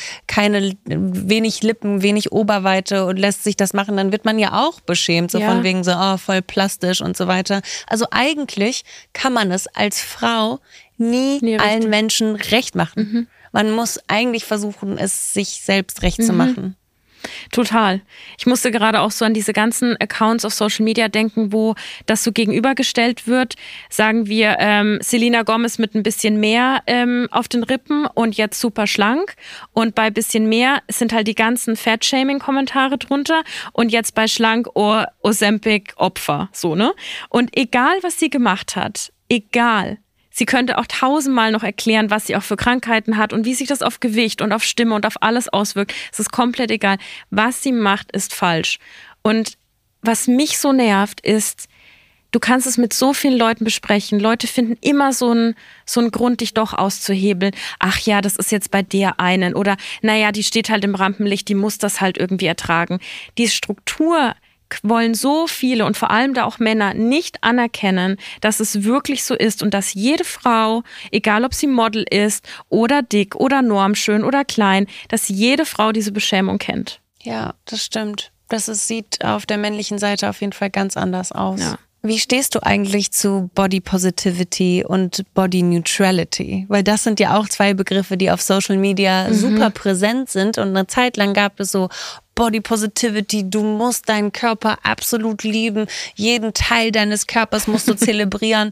wenig Lippen, wenig Oberweite und lässt sich das machen. Dann wird man ja auch beschämt, so von wegen so, oh, voll plastisch und so weiter. Also eigentlich kann man es als Frau nie allen Menschen recht machen. Man muss eigentlich versuchen, es sich selbst recht zu machen. Total. Ich musste gerade auch so an diese ganzen Accounts auf Social Media denken, wo das so gegenübergestellt wird. Sagen wir, Selena Gomez mit ein bisschen mehr auf den Rippen und jetzt super schlank. Und bei bisschen mehr sind halt die ganzen Fat-Shaming-Kommentare drunter. Und jetzt bei schlank, Ozempic, Opfer. So, ne? Und egal, was sie gemacht hat, egal. Sie könnte auch 1000-mal noch erklären, was sie auch für Krankheiten hat und wie sich das auf Gewicht und auf Stimme und auf alles auswirkt. Es ist komplett egal. Was sie macht, ist falsch. Und was mich so nervt, ist, du kannst es mit so vielen Leuten besprechen. Leute finden immer so einen Grund, dich doch auszuhebeln. Ach ja, das ist jetzt bei der einen. Oder naja, die steht halt im Rampenlicht, die muss das halt irgendwie ertragen. Die Struktur wollen so viele und vor allem da auch Männer nicht anerkennen, dass es wirklich so ist und dass jede Frau, egal ob sie Model ist oder dick oder normschön oder klein, dass jede Frau diese Beschämung kennt. Ja, das stimmt. Sieht auf der männlichen Seite auf jeden Fall ganz anders aus. Ja. Wie stehst du eigentlich zu Body Positivity und Body Neutrality? Weil das sind ja auch zwei Begriffe, die auf Social Media super präsent sind. Und eine Zeit lang gab es so Body Positivity, du musst deinen Körper absolut lieben. Jeden Teil deines Körpers musst du zelebrieren.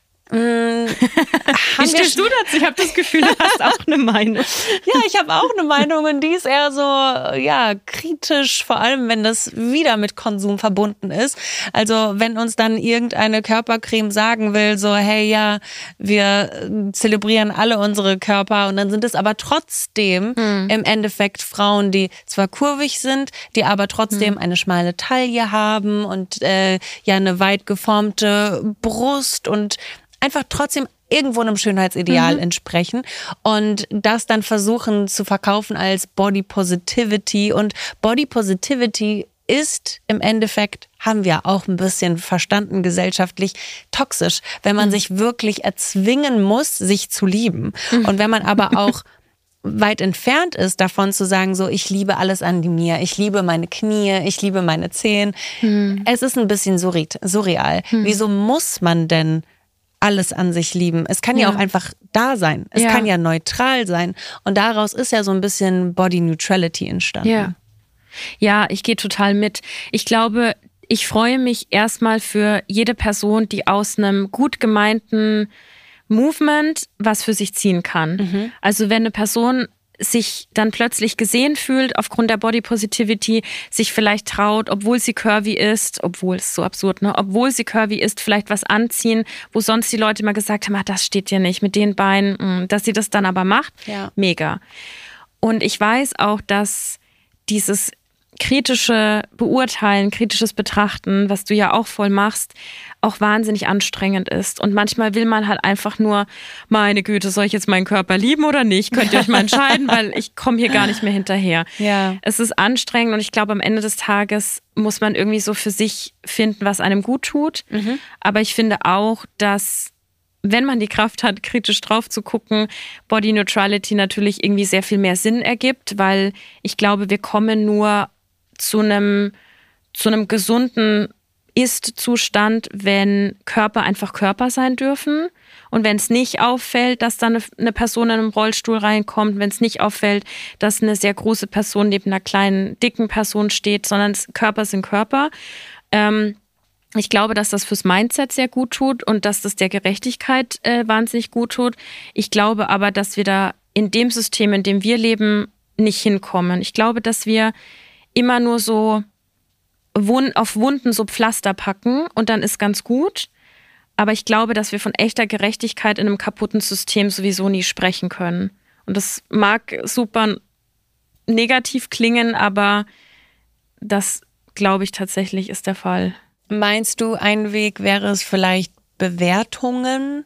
Wie stehst du dazu? Ich habe das Gefühl, du hast auch eine Meinung. Ja, ich habe auch eine Meinung und die ist eher so, ja, kritisch, vor allem wenn das wieder mit Konsum verbunden ist. Also wenn uns dann irgendeine Körpercreme sagen will, so, hey, ja, wir zelebrieren alle unsere Körper und dann sind es aber trotzdem im Endeffekt Frauen, die zwar kurvig sind, die aber trotzdem eine schmale Taille haben und ja eine weit geformte Brust und einfach trotzdem irgendwo einem Schönheitsideal entsprechen und das dann versuchen zu verkaufen als Body Positivity. Und Body Positivity ist im Endeffekt, haben wir auch ein bisschen verstanden, gesellschaftlich toxisch, wenn man sich wirklich erzwingen muss, sich zu lieben. Und wenn man aber auch weit entfernt ist davon zu sagen, so, ich liebe alles an mir, ich liebe meine Knie, ich liebe meine Zehen. Es ist ein bisschen surreal. Wieso muss man denn alles an sich lieben? Es kann ja auch einfach da sein. Es kann ja neutral sein. Und daraus ist ja so ein bisschen Body Neutrality entstanden. Ja, ich gehe total mit. Ich glaube, ich freue mich erstmal für jede Person, die aus einem gut gemeinten Movement was für sich ziehen kann. Also wenn eine Person sich dann plötzlich gesehen fühlt aufgrund der Body Positivity, sich vielleicht traut, obwohl sie curvy ist, obwohl es so absurd, ne, obwohl sie curvy ist, vielleicht was anziehen, wo sonst die Leute immer gesagt haben, das steht dir nicht mit den Beinen, dass sie das dann aber macht. Ja. Mega. Und ich weiß auch, dass dieses kritische Beurteilen, kritisches Betrachten, was du ja auch voll machst, auch wahnsinnig anstrengend ist. Und manchmal will man halt einfach nur, meine Güte, soll ich jetzt meinen Körper lieben oder nicht? Könnt ihr euch mal entscheiden, weil ich komme hier gar nicht mehr hinterher. Ja. Es ist anstrengend und ich glaube, am Ende des Tages muss man irgendwie so für sich finden, was einem gut tut. Aber ich finde auch, dass wenn man die Kraft hat, kritisch drauf zu gucken, Body Neutrality natürlich irgendwie sehr viel mehr Sinn ergibt, weil ich glaube, wir kommen nur zu einem gesunden Ist-Zustand, wenn Körper einfach Körper sein dürfen und wenn es nicht auffällt, dass da eine Person in einem Rollstuhl reinkommt, wenn es nicht auffällt, dass eine sehr große Person neben einer kleinen, dicken Person steht, sondern Körper sind Körper. Ich glaube, dass das fürs Mindset sehr gut tut und dass das der Gerechtigkeit wahnsinnig gut tut. Ich glaube aber, dass wir da in dem System, in dem wir leben, nicht hinkommen. Ich glaube, dass wir immer nur so auf Wunden so Pflaster packen und dann ist ganz gut. Aber ich glaube, dass wir von echter Gerechtigkeit in einem kaputten System sowieso nie sprechen können. Und das mag super negativ klingen, aber das, glaube ich, tatsächlich ist der Fall. Meinst du, ein Weg wäre es vielleicht, Bewertungen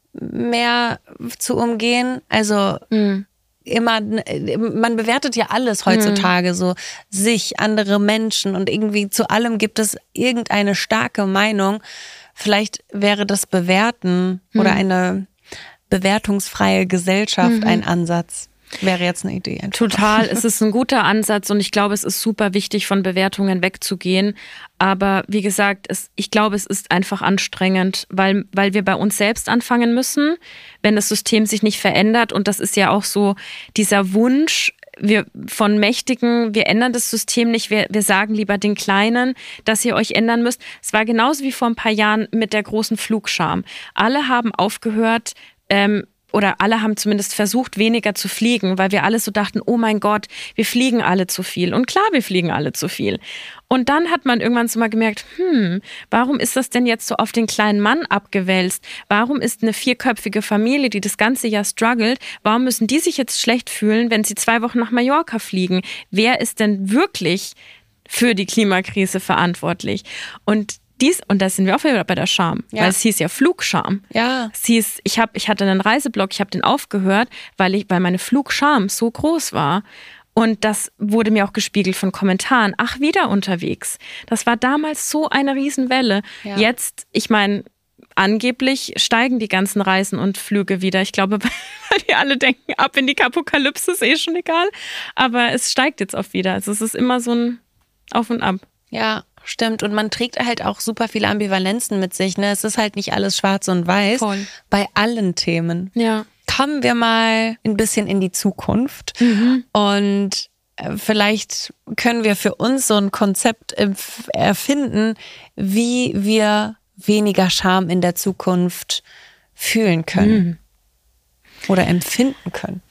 mehr zu umgehen? Also immer, man bewertet ja alles heutzutage, so sich, andere Menschen und irgendwie zu allem gibt es irgendeine starke Meinung. Vielleicht wäre das Bewerten oder eine bewertungsfreie Gesellschaft ein Ansatz. Wäre jetzt eine Idee. Einfach. Total, es ist ein guter Ansatz und ich glaube, es ist super wichtig, von Bewertungen wegzugehen. Aber wie gesagt, ich glaube, es ist einfach anstrengend, weil wir bei uns selbst anfangen müssen, wenn das System sich nicht verändert. Und das ist ja auch so dieser Wunsch, wir von Mächtigen, wir ändern das System nicht, wir sagen lieber den Kleinen, dass ihr euch ändern müsst. Es war genauso wie vor ein paar Jahren mit der großen Flugscham. Alle haben aufgehört, oder alle haben zumindest versucht, weniger zu fliegen, weil wir alle so dachten, oh mein Gott, wir fliegen alle zu viel. Und klar, wir fliegen alle zu viel. Und dann hat man irgendwann so mal gemerkt, warum ist das denn jetzt so auf den kleinen Mann abgewälzt? Warum ist eine 4-köpfige Familie, die das ganze Jahr struggelt, warum müssen die sich jetzt schlecht fühlen, wenn sie 2 Wochen nach Mallorca fliegen? Wer ist denn wirklich für die Klimakrise verantwortlich? Und da sind wir auch wieder bei der Scham, weil es hieß ja Flugscham. Ja. Es hieß, ich hatte einen Reiseblog, ich habe den aufgehört, weil meine Flugscham so groß war. Und das wurde mir auch gespiegelt von Kommentaren. Ach, wieder unterwegs. Das war damals so eine Riesenwelle. Ja. Jetzt, ich meine, angeblich steigen die ganzen Reisen und Flüge wieder. Ich glaube, weil die alle denken, ab in die Apokalypse ist schon egal. Aber es steigt jetzt auch wieder. Also es ist immer so ein Auf und Ab. Ja, stimmt. Und man trägt halt auch super viele Ambivalenzen mit sich. Ne? Es ist halt nicht alles schwarz und weiß. Voll. Bei allen Themen. Ja. Kommen wir mal ein bisschen in die Zukunft. Und vielleicht können wir für uns so ein Konzept erfinden, wie wir weniger Scham in der Zukunft fühlen können. Oder empfinden können.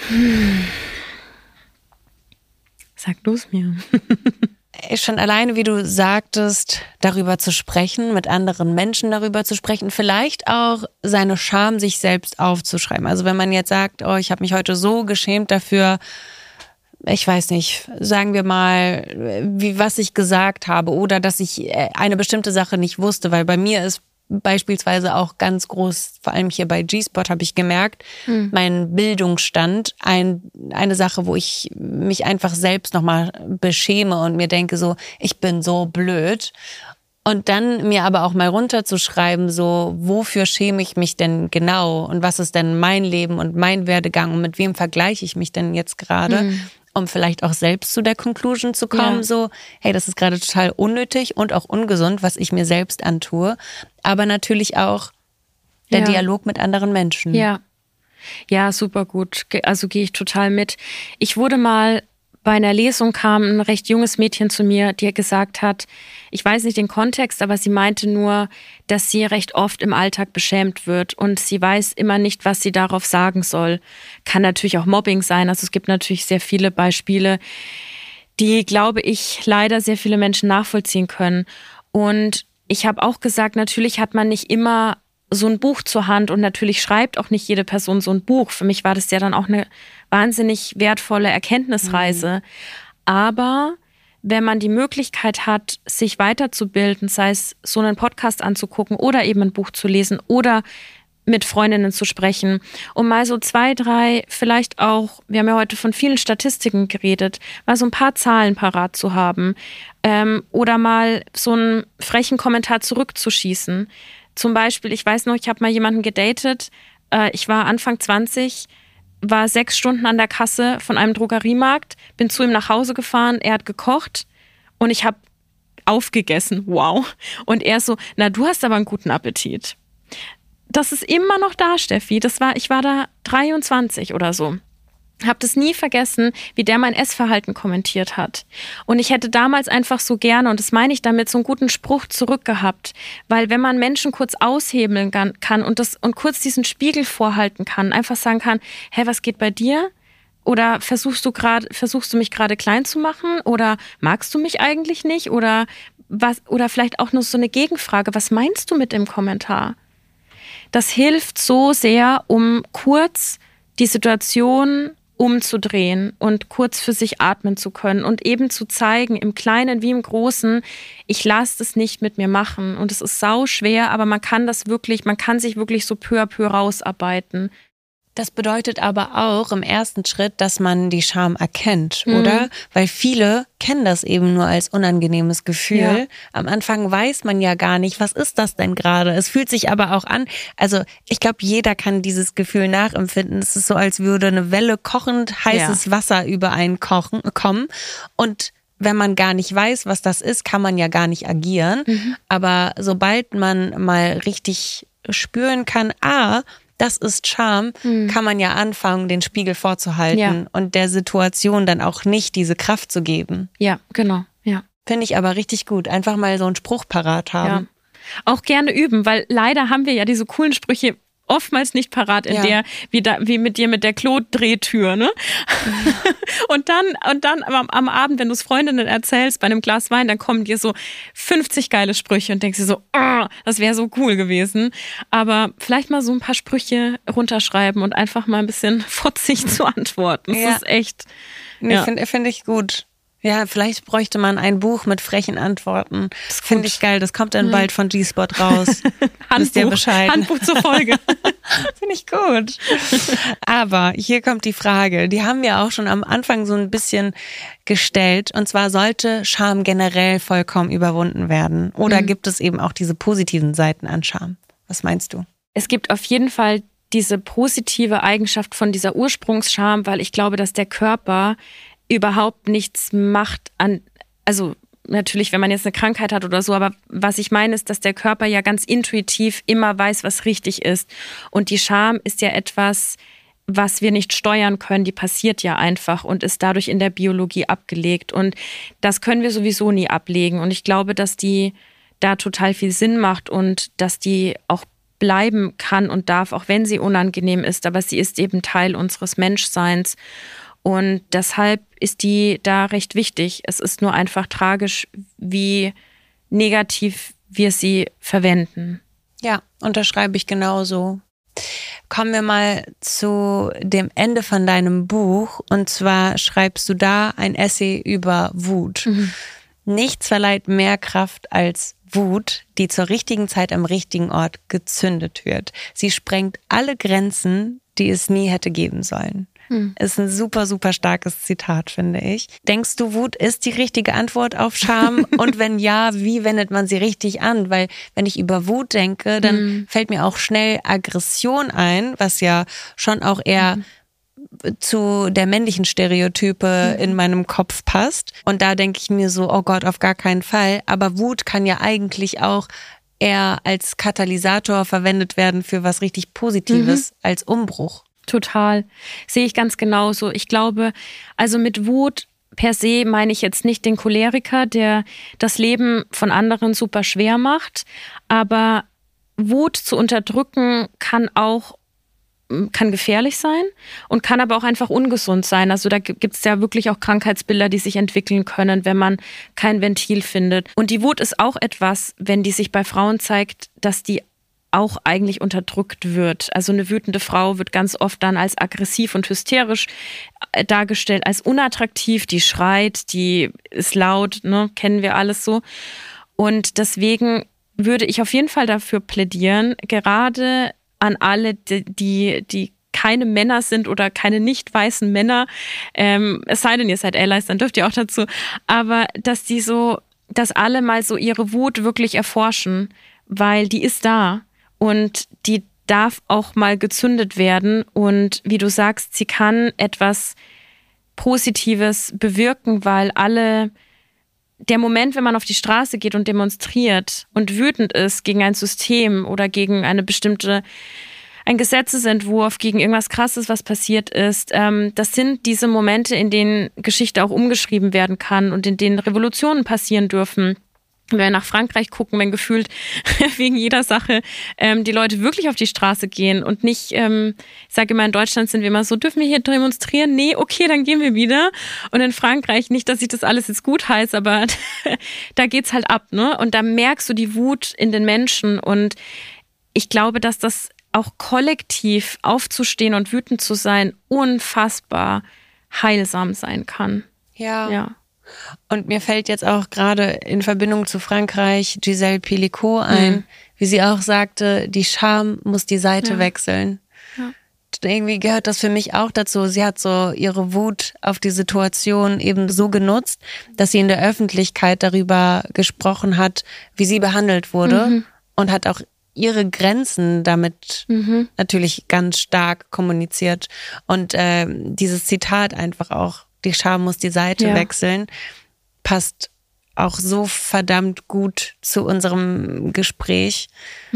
Sag du es mir. Schon alleine, wie du sagtest, darüber zu sprechen, mit anderen Menschen darüber zu sprechen, vielleicht auch seine Scham sich selbst aufzuschreiben. Also wenn man jetzt sagt, oh, ich habe mich heute so geschämt dafür, ich weiß nicht, sagen wir mal, was ich gesagt habe oder dass ich eine bestimmte Sache nicht wusste, weil bei mir ist beispielsweise auch ganz groß, vor allem hier bei G-Spot habe ich gemerkt, mein Bildungsstand, eine Sache, wo ich mich einfach selbst nochmal beschäme und mir denke so, ich bin so blöd. Und dann mir aber auch mal runterzuschreiben, so, wofür schäme ich mich denn genau und was ist denn mein Leben und mein Werdegang und mit wem vergleiche ich mich denn jetzt gerade? Um vielleicht auch selbst zu der Conclusion zu kommen, so, hey, das ist gerade total unnötig und auch ungesund, was ich mir selbst antue. Aber natürlich auch der Dialog mit anderen Menschen. Ja, super gut. Also gehe ich total mit. Ich wurde mal bei einer Lesung kam ein recht junges Mädchen zu mir, die gesagt hat, ich weiß nicht den Kontext, aber sie meinte nur, dass sie recht oft im Alltag beschämt wird und sie weiß immer nicht, was sie darauf sagen soll. Kann natürlich auch Mobbing sein. Also es gibt natürlich sehr viele Beispiele, die, glaube ich, leider sehr viele Menschen nachvollziehen können. Und ich habe auch gesagt, natürlich hat man nicht immer so ein Buch zur Hand und natürlich schreibt auch nicht jede Person so ein Buch. Für mich war das ja dann auch eine wahnsinnig wertvolle Erkenntnisreise. Aber wenn man die Möglichkeit hat, sich weiterzubilden, sei es so einen Podcast anzugucken oder eben ein Buch zu lesen oder mit Freundinnen zu sprechen, um mal so 2, 3, vielleicht auch, wir haben ja heute von vielen Statistiken geredet, mal so ein paar Zahlen parat zu haben oder mal so einen frechen Kommentar zurückzuschießen. Zum Beispiel, ich weiß noch, ich habe mal jemanden gedatet, ich war Anfang 20, war 6 Stunden an der Kasse von einem Drogeriemarkt, bin zu ihm nach Hause gefahren, er hat gekocht und ich habe aufgegessen, wow. Und er so, na, du hast aber einen guten Appetit. Das ist immer noch da, Steffi. Ich war da 23 oder so. Hab das nie vergessen, wie der mein Essverhalten kommentiert hat. Und ich hätte damals einfach so gerne, und das meine ich damit, so einen guten Spruch zurückgehabt. Weil wenn man Menschen kurz aushebeln kann und kurz diesen Spiegel vorhalten kann, einfach sagen kann, hä, was geht bei dir? Oder versuchst du mich gerade klein zu machen? Oder magst du mich eigentlich nicht? Oder vielleicht auch nur so eine Gegenfrage, was meinst du mit dem Kommentar? Das hilft so sehr, um kurz die Situation umzudrehen und kurz für sich atmen zu können und eben zu zeigen, im Kleinen wie im Großen, ich lasse das nicht mit mir machen. Und es ist sau schwer, aber man kann sich wirklich so peu à peu rausarbeiten. Das bedeutet aber auch im ersten Schritt, dass man die Scham erkennt, oder? Weil viele kennen das eben nur als unangenehmes Gefühl. Ja. Am Anfang weiß man ja gar nicht, was ist das denn gerade? Es fühlt sich aber auch an, also ich glaube, jeder kann dieses Gefühl nachempfinden. Es ist so, als würde eine Welle kochend heißes Wasser über einen kommen und wenn man gar nicht weiß, was das ist, kann man ja gar nicht agieren. Aber sobald man mal richtig spüren kann, das ist Scham, kann man ja anfangen, den Spiegel vorzuhalten und der Situation dann auch nicht diese Kraft zu geben. Ja, genau. Ja. Finde ich aber richtig gut. Einfach mal so einen Spruch parat haben. Ja. Auch gerne üben, weil leider haben wir ja diese coolen Sprüche oftmals nicht parat in der, wie mit dir mit der Klodrehtür, ne? Und dann am Abend, wenn du es Freundinnen erzählst, bei einem Glas Wein, dann kommen dir so 50 geile Sprüche und denkst dir so, das wäre so cool gewesen. Aber vielleicht mal so ein paar Sprüche runterschreiben und einfach mal ein bisschen fotzig zu antworten. Das ist echt. Nee, finde ich gut. Ja, vielleicht bräuchte man ein Buch mit frechen Antworten. Das finde ich geil. Das kommt dann bald von G-Spot raus. Handbuch zur Folge. Finde ich gut. Aber hier kommt die Frage, die haben wir auch schon am Anfang so ein bisschen gestellt. Und zwar, sollte Scham generell vollkommen überwunden werden? Oder gibt es eben auch diese positiven Seiten an Scham? Was meinst du? Es gibt auf jeden Fall diese positive Eigenschaft von dieser Ursprungsscham, weil ich glaube, dass der Körper überhaupt nichts macht also natürlich, wenn man jetzt eine Krankheit hat oder so, aber was ich meine ist, dass der Körper ja ganz intuitiv immer weiß, was richtig ist. Und die Scham ist ja etwas, was wir nicht steuern können, die passiert ja einfach und ist dadurch in der Biologie abgelegt. Und das können wir sowieso nie ablegen. Und ich glaube, dass die da total viel Sinn macht und dass die auch bleiben kann und darf, auch wenn sie unangenehm ist. Aber sie ist eben Teil unseres Menschseins. Und deshalb ist die da recht wichtig. Es ist nur einfach tragisch, wie negativ wir sie verwenden. Ja, unterschreibe ich genauso. Kommen wir mal zu dem Ende von deinem Buch. Und zwar schreibst du da ein Essay über Wut. Nichts verleiht mehr Kraft als Wut, die zur richtigen Zeit am richtigen Ort gezündet wird. Sie sprengt alle Grenzen, die es nie hätte geben sollen. Ist ein super, super starkes Zitat, finde ich. Denkst du, Wut ist die richtige Antwort auf Scham? Und wenn ja, wie wendet man sie richtig an? Weil wenn ich über Wut denke, dann fällt mir auch schnell Aggression ein, was ja schon auch eher zu der männlichen Stereotype in meinem Kopf passt. Und da denke ich mir so, oh Gott, auf gar keinen Fall. Aber Wut kann ja eigentlich auch eher als Katalysator verwendet werden für was richtig Positives, als Umbruch. Total. Sehe ich ganz genauso. Ich glaube, also mit Wut per se meine ich jetzt nicht den Choleriker, der das Leben von anderen super schwer macht, aber Wut zu unterdrücken kann gefährlich sein und kann aber auch einfach ungesund sein. Also da gibt es ja wirklich auch Krankheitsbilder, die sich entwickeln können, wenn man kein Ventil findet. Und die Wut ist auch etwas, wenn die sich bei Frauen zeigt, dass die auch eigentlich unterdrückt wird. Also eine wütende Frau wird ganz oft dann als aggressiv und hysterisch dargestellt, als unattraktiv, die schreit, die ist laut, ne, kennen wir alles so. Und deswegen würde ich auf jeden Fall dafür plädieren, gerade an alle, die keine Männer sind oder keine nicht weißen Männer, es sei denn, ihr seid Allies, dann dürft ihr auch dazu, aber dass alle mal so ihre Wut wirklich erforschen, weil die ist da. Und die darf auch mal gezündet werden. Und wie du sagst, sie kann etwas Positives bewirken, weil der Moment, wenn man auf die Straße geht und demonstriert und wütend ist gegen ein System oder gegen ein Gesetzesentwurf, gegen irgendwas Krasses, was passiert ist, das sind diese Momente, in denen Geschichte auch umgeschrieben werden kann und in denen Revolutionen passieren dürfen. Wenn wir nach Frankreich gucken, wenn gefühlt wegen jeder Sache die Leute wirklich auf die Straße gehen und nicht, ich sage immer, in Deutschland sind wir immer so, dürfen wir hier demonstrieren? Nee, okay, dann gehen wir wieder. Und in Frankreich, nicht, dass ich das alles jetzt gut heiße, aber da geht's halt ab, ne? Und da merkst du die Wut in den Menschen. Und ich glaube, dass das auch kollektiv aufzustehen und wütend zu sein, unfassbar heilsam sein kann. Ja. Und mir fällt jetzt auch gerade in Verbindung zu Frankreich Gisèle Pelicot ein, wie sie auch sagte, die Scham muss die Seite wechseln. Ja. Irgendwie gehört das für mich auch dazu. Sie hat so ihre Wut auf die Situation eben so genutzt, dass sie in der Öffentlichkeit darüber gesprochen hat, wie sie behandelt wurde und hat auch ihre Grenzen damit natürlich ganz stark kommuniziert. Und dieses Zitat einfach auch, die Scham muss die Seite wechseln, passt auch so verdammt gut zu unserem Gespräch.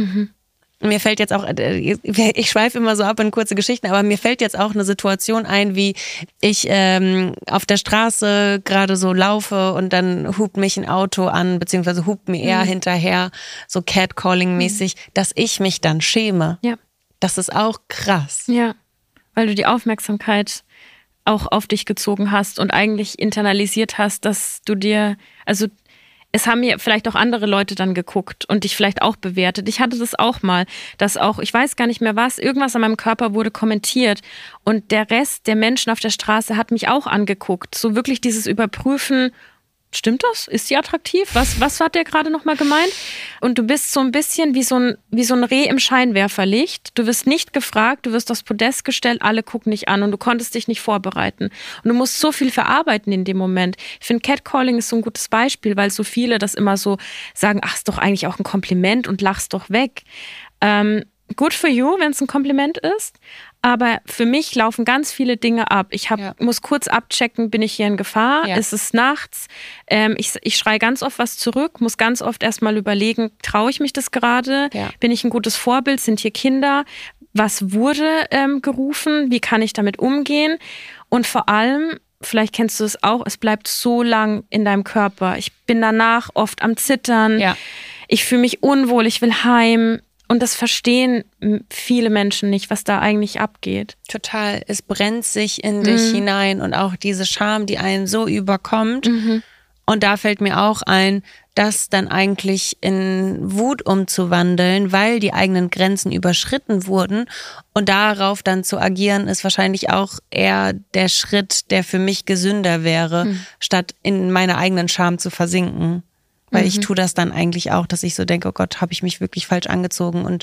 Mir fällt jetzt auch, ich schweife immer so ab in kurze Geschichten, aber mir fällt jetzt auch eine Situation ein, wie ich auf der Straße gerade so laufe und dann hupt mich ein Auto an, beziehungsweise hupt mir eher hinterher, so Catcalling-mäßig, dass ich mich dann schäme. Ja. Das ist auch krass. Ja, weil du die Aufmerksamkeit auch auf dich gezogen hast und eigentlich internalisiert hast, dass du dir, also es haben ja vielleicht auch andere Leute dann geguckt und dich vielleicht auch bewertet. Ich hatte das auch mal, dass auch, ich weiß gar nicht mehr was, irgendwas an meinem Körper wurde kommentiert und der Rest der Menschen auf der Straße hat mich auch angeguckt. So wirklich dieses Überprüfen, stimmt das? Ist sie attraktiv? Was hat der gerade nochmal gemeint? Und du bist so ein bisschen wie so ein Reh im Scheinwerferlicht. Du wirst nicht gefragt, du wirst aufs Podest gestellt, alle gucken dich an und du konntest dich nicht vorbereiten. Und du musst so viel verarbeiten in dem Moment. Ich finde, Catcalling ist so ein gutes Beispiel, weil so viele das immer so sagen, ach, ist doch eigentlich auch ein Kompliment und lachst doch weg. Good for you, wenn es ein Kompliment ist. Aber für mich laufen ganz viele Dinge ab. Ich muss kurz abchecken, bin ich hier in Gefahr? Ja. Ist es nachts? Ich schreie ganz oft was zurück, muss ganz oft erstmal überlegen, traue ich mich das gerade? Ja. Bin ich ein gutes Vorbild? Sind hier Kinder? Was wurde gerufen? Wie kann ich damit umgehen? Und vor allem, vielleicht kennst du es auch, es bleibt so lang in deinem Körper. Ich bin danach oft am Zittern. Ja. Ich fühle mich unwohl, ich will heim. Und das verstehen viele Menschen nicht, was da eigentlich abgeht. Total. Es brennt sich in dich hinein und auch diese Scham, die einen so überkommt. Und da fällt mir auch ein, das dann eigentlich in Wut umzuwandeln, weil die eigenen Grenzen überschritten wurden. Und darauf dann zu agieren, ist wahrscheinlich auch eher der Schritt, der für mich gesünder wäre, statt in meiner eigenen Scham zu versinken. Weil ich tue das dann eigentlich auch, dass ich so denke, oh Gott, habe ich mich wirklich falsch angezogen und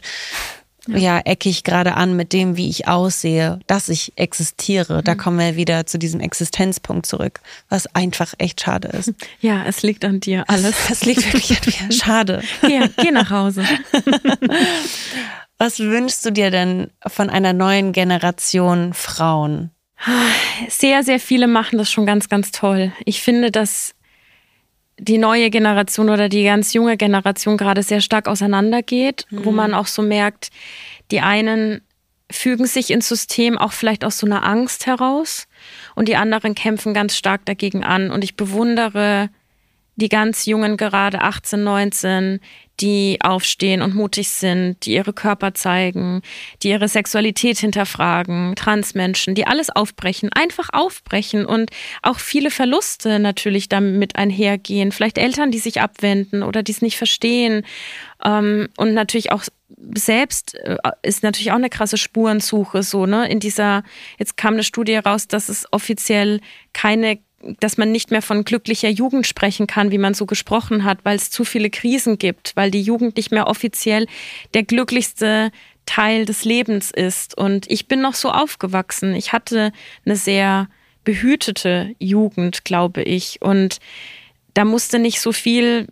ecke ich gerade an mit dem, wie ich aussehe, dass ich existiere. Da kommen wir wieder zu diesem Existenzpunkt zurück, was einfach echt schade ist. Ja, es liegt an dir alles. Es liegt wirklich an mir. Schade. Geh nach Hause. Was wünschst du dir denn von einer neuen Generation Frauen? Sehr, sehr viele machen das schon ganz, ganz toll. Ich finde, dass die neue Generation oder die ganz junge Generation gerade sehr stark auseinandergeht, wo man auch so merkt, die einen fügen sich ins System auch vielleicht aus so einer Angst heraus und die anderen kämpfen ganz stark dagegen an. Und ich bewundere die ganz Jungen, gerade 18, 19, die aufstehen und mutig sind, die ihre Körper zeigen, die ihre Sexualität hinterfragen, Transmenschen, die alles aufbrechen, einfach aufbrechen und auch viele Verluste natürlich damit einhergehen. Vielleicht Eltern, die sich abwenden oder die es nicht verstehen. Und natürlich auch selbst ist natürlich auch eine krasse Spurensuche so, ne? Jetzt kam eine Studie raus, dass es offiziell dass man nicht mehr von glücklicher Jugend sprechen kann, wie man so gesprochen hat, weil es zu viele Krisen gibt, weil die Jugend nicht mehr offiziell der glücklichste Teil des Lebens ist. Und ich bin noch so aufgewachsen. Ich hatte eine sehr behütete Jugend, glaube ich. Und da musste nicht so viel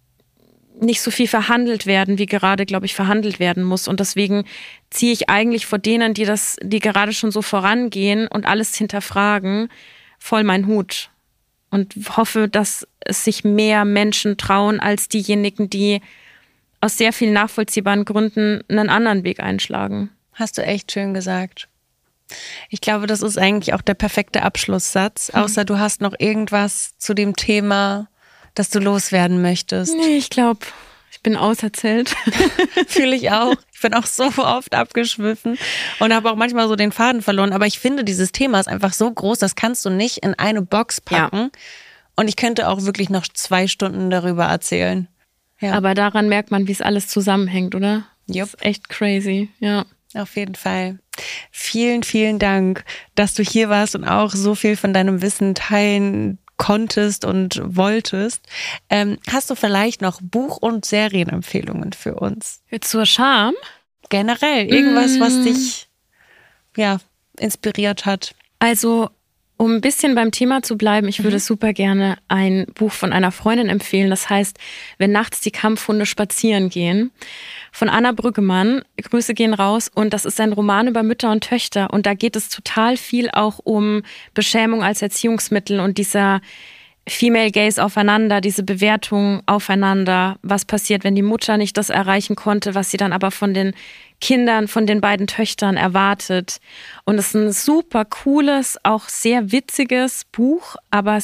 verhandelt werden, wie gerade, glaube ich, verhandelt werden muss. Und deswegen ziehe ich eigentlich vor denen, die gerade schon so vorangehen und alles hinterfragen, voll meinen Hut und hoffe, dass es sich mehr Menschen trauen als diejenigen, die aus sehr vielen nachvollziehbaren Gründen einen anderen Weg einschlagen. Hast du echt schön gesagt. Ich glaube, das ist eigentlich auch der perfekte Abschlusssatz, außer du hast noch irgendwas zu dem Thema, das du loswerden möchtest. Nee, ich glaube, ich bin auserzählt. Fühle ich auch. Ich bin auch so oft abgeschwiffen und habe auch manchmal so den Faden verloren. Aber ich finde, dieses Thema ist einfach so groß, das kannst du nicht in eine Box packen. Ja. Und ich könnte auch wirklich noch 2 Stunden darüber erzählen. Ja. Aber daran merkt man, wie es alles zusammenhängt, oder? Jupp. Das ist echt crazy, ja. Auf jeden Fall. Vielen, vielen Dank, dass du hier warst und auch so viel von deinem Wissen teilen konntest und wolltest. Hast du vielleicht noch Buch- und Serienempfehlungen für uns? Zur Scham? Generell, irgendwas, was dich inspiriert hat. Also, um ein bisschen beim Thema zu bleiben, ich würde super gerne ein Buch von einer Freundin empfehlen. Das heißt, wenn nachts die Kampfhunde spazieren gehen. Von Anna Brüggemann. Grüße gehen raus. Und das ist ein Roman über Mütter und Töchter. Und da geht es total viel auch um Beschämung als Erziehungsmittel und dieser Female Gaze aufeinander, diese Bewertung aufeinander. Was passiert, wenn die Mutter nicht das erreichen konnte, was sie dann aber von den Kindern, von den beiden Töchtern erwartet. Und es ist ein super cooles, auch sehr witziges Buch, aber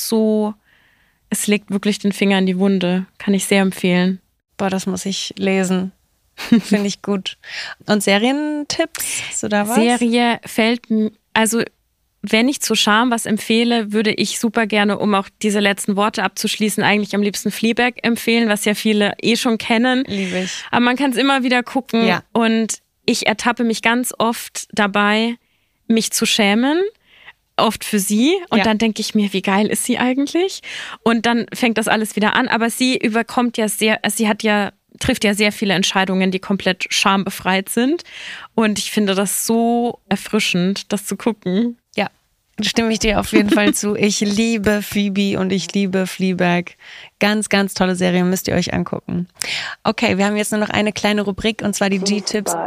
es legt wirklich den Finger in die Wunde. Kann ich sehr empfehlen. Boah, das muss ich lesen. Finde ich gut. Und Serientipps? Hast du da was? Serie wenn ich zur Scham was empfehle, würde ich super gerne, um auch diese letzten Worte abzuschließen, eigentlich am liebsten Fleabag empfehlen, was ja viele schon kennen. Liebe ich. Aber man kann es immer wieder gucken. Ja. Und ich ertappe mich ganz oft dabei, mich zu schämen. Oft für sie. Und dann denke ich mir, wie geil ist sie eigentlich? Und dann fängt das alles wieder an. Aber sie trifft ja sehr viele Entscheidungen, die komplett schambefreit sind. Und ich finde das so erfrischend, das zu gucken. Ja, stimme ich dir auf jeden Fall zu. Ich liebe Phoebe und ich liebe Fleabag. Ganz, ganz tolle Serie, müsst ihr euch angucken. Okay, wir haben jetzt nur noch eine kleine Rubrik und zwar die G-Tipps.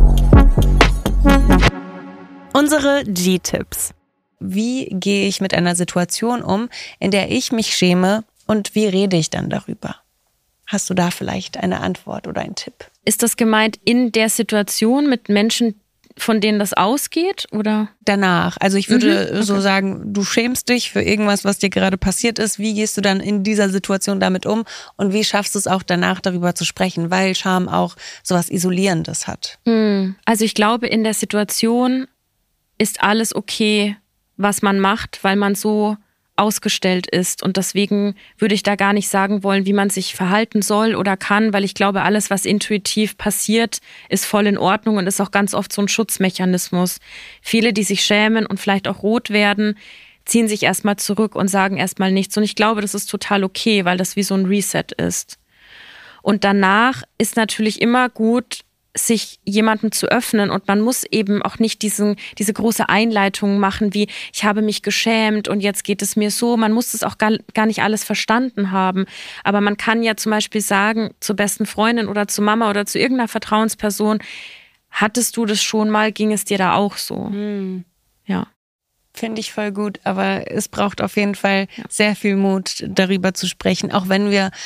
Unsere G-Tipps. Wie gehe ich mit einer Situation um, in der ich mich schäme und wie rede ich dann darüber? Hast du da vielleicht eine Antwort oder einen Tipp? Ist das gemeint in der Situation mit Menschen, von denen das ausgeht, oder? Danach. Also ich würde so sagen, du schämst dich für irgendwas, was dir gerade passiert ist. Wie gehst du dann in dieser Situation damit um? Und wie schaffst du es auch danach, darüber zu sprechen? Weil Scham auch sowas Isolierendes hat. Also ich glaube, in der Situation ist alles okay, was man macht, weil man so ausgestellt ist. Und deswegen würde ich da gar nicht sagen wollen, wie man sich verhalten soll oder kann, weil ich glaube, alles, was intuitiv passiert, ist voll in Ordnung und ist auch ganz oft so ein Schutzmechanismus. Viele, die sich schämen und vielleicht auch rot werden, ziehen sich erstmal zurück und sagen erstmal nichts. Und ich glaube, das ist total okay, weil das wie so ein Reset ist. Und danach ist natürlich immer gut, sich jemandem zu öffnen und man muss eben auch nicht diese große Einleitung machen wie, ich habe mich geschämt und jetzt geht es mir so. Man muss das auch gar nicht alles verstanden haben. Aber man kann ja zum Beispiel sagen, zur besten Freundin oder zu Mama oder zu irgendeiner Vertrauensperson, hattest du das schon mal, ging es dir da auch so? Ja. Finde ich voll gut, aber es braucht auf jeden Fall sehr viel Mut, darüber zu sprechen, auch wenn wir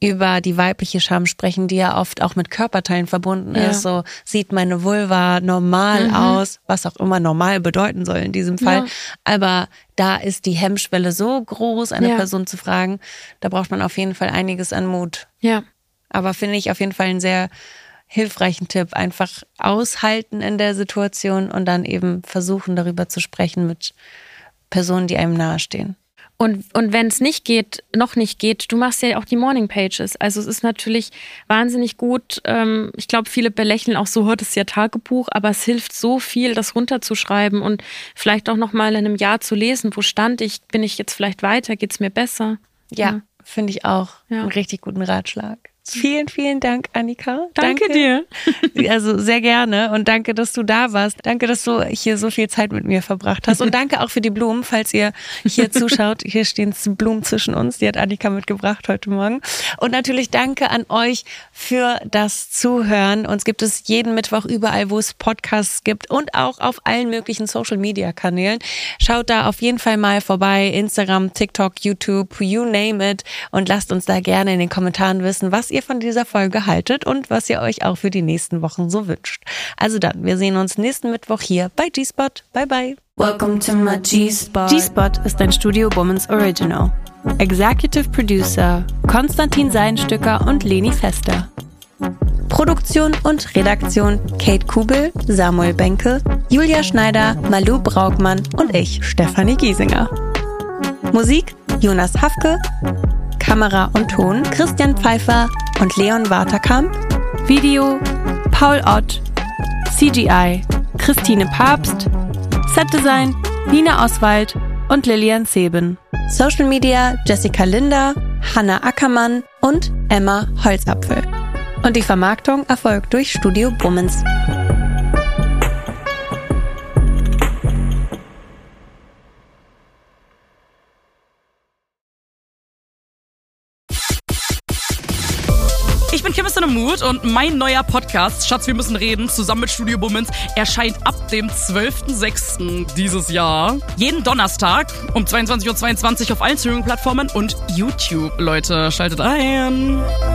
über die weibliche Scham sprechen, die ja oft auch mit Körperteilen verbunden ist. So sieht meine Vulva normal aus, was auch immer normal bedeuten soll in diesem Fall. Ja. Aber da ist die Hemmschwelle so groß, eine Person zu fragen, da braucht man auf jeden Fall einiges an Mut. Ja. Aber finde ich auf jeden Fall einen sehr hilfreichen Tipp. Einfach aushalten in der Situation und dann eben versuchen, darüber zu sprechen mit Personen, die einem nahestehen. Und wenn es noch nicht geht, du machst ja auch die Morning Pages. Also es ist natürlich wahnsinnig gut. Ich glaube, viele belächeln auch so, das ist ja Tagebuch, aber es hilft so viel, das runterzuschreiben und vielleicht auch nochmal in einem Jahr zu lesen, wo stand ich, bin ich jetzt vielleicht weiter, geht's mir besser? Ja. Finde ich auch einen richtig guten Ratschlag. Vielen, vielen Dank, Annika. Danke dir. Also sehr gerne und danke, dass du da warst. Danke, dass du hier so viel Zeit mit mir verbracht hast und danke auch für die Blumen, falls ihr hier zuschaut. Hier stehen Blumen zwischen uns, die hat Annika mitgebracht heute Morgen. Und natürlich danke an euch für das Zuhören. Uns gibt es jeden Mittwoch überall, wo es Podcasts gibt und auch auf allen möglichen Social-Media-Kanälen. Schaut da auf jeden Fall mal vorbei. Instagram, TikTok, YouTube, you name it. Und lasst uns da gerne in den Kommentaren wissen, was ihr von dieser Folge haltet und was ihr euch auch für die nächsten Wochen so wünscht. Also dann, wir sehen uns nächsten Mittwoch hier bei G-Spot. Bye bye. Welcome to my G-Spot. G-Spot ist ein Studio Womans Original. Executive Producer Konstantin Seidenstücker und Leni Fester. Produktion und Redaktion Kate Kubel, Samuel Benke, Julia Schneider, Malou Braugmann und ich, Stefanie Giesinger. Musik Jonas Hafke, Kamera und Ton Christian Pfeiffer und Leon Waterkamp, Video Paul Ott, CGI Christine Papst, Setdesign Nina Oswald und Lilian Zeben, Social Media Jessica Linder, Hanna Ackermann und Emma Holzapfel. Und die Vermarktung erfolgt durch Studio Womans. Ich bin Kim Mood und mein neuer Podcast, Schatz, wir müssen reden, zusammen mit Studio Womans, erscheint ab dem 12.06. dieses Jahr. Jeden Donnerstag um 22:22 Uhr auf allen Streaming-Plattformen und YouTube. Leute, schaltet ein.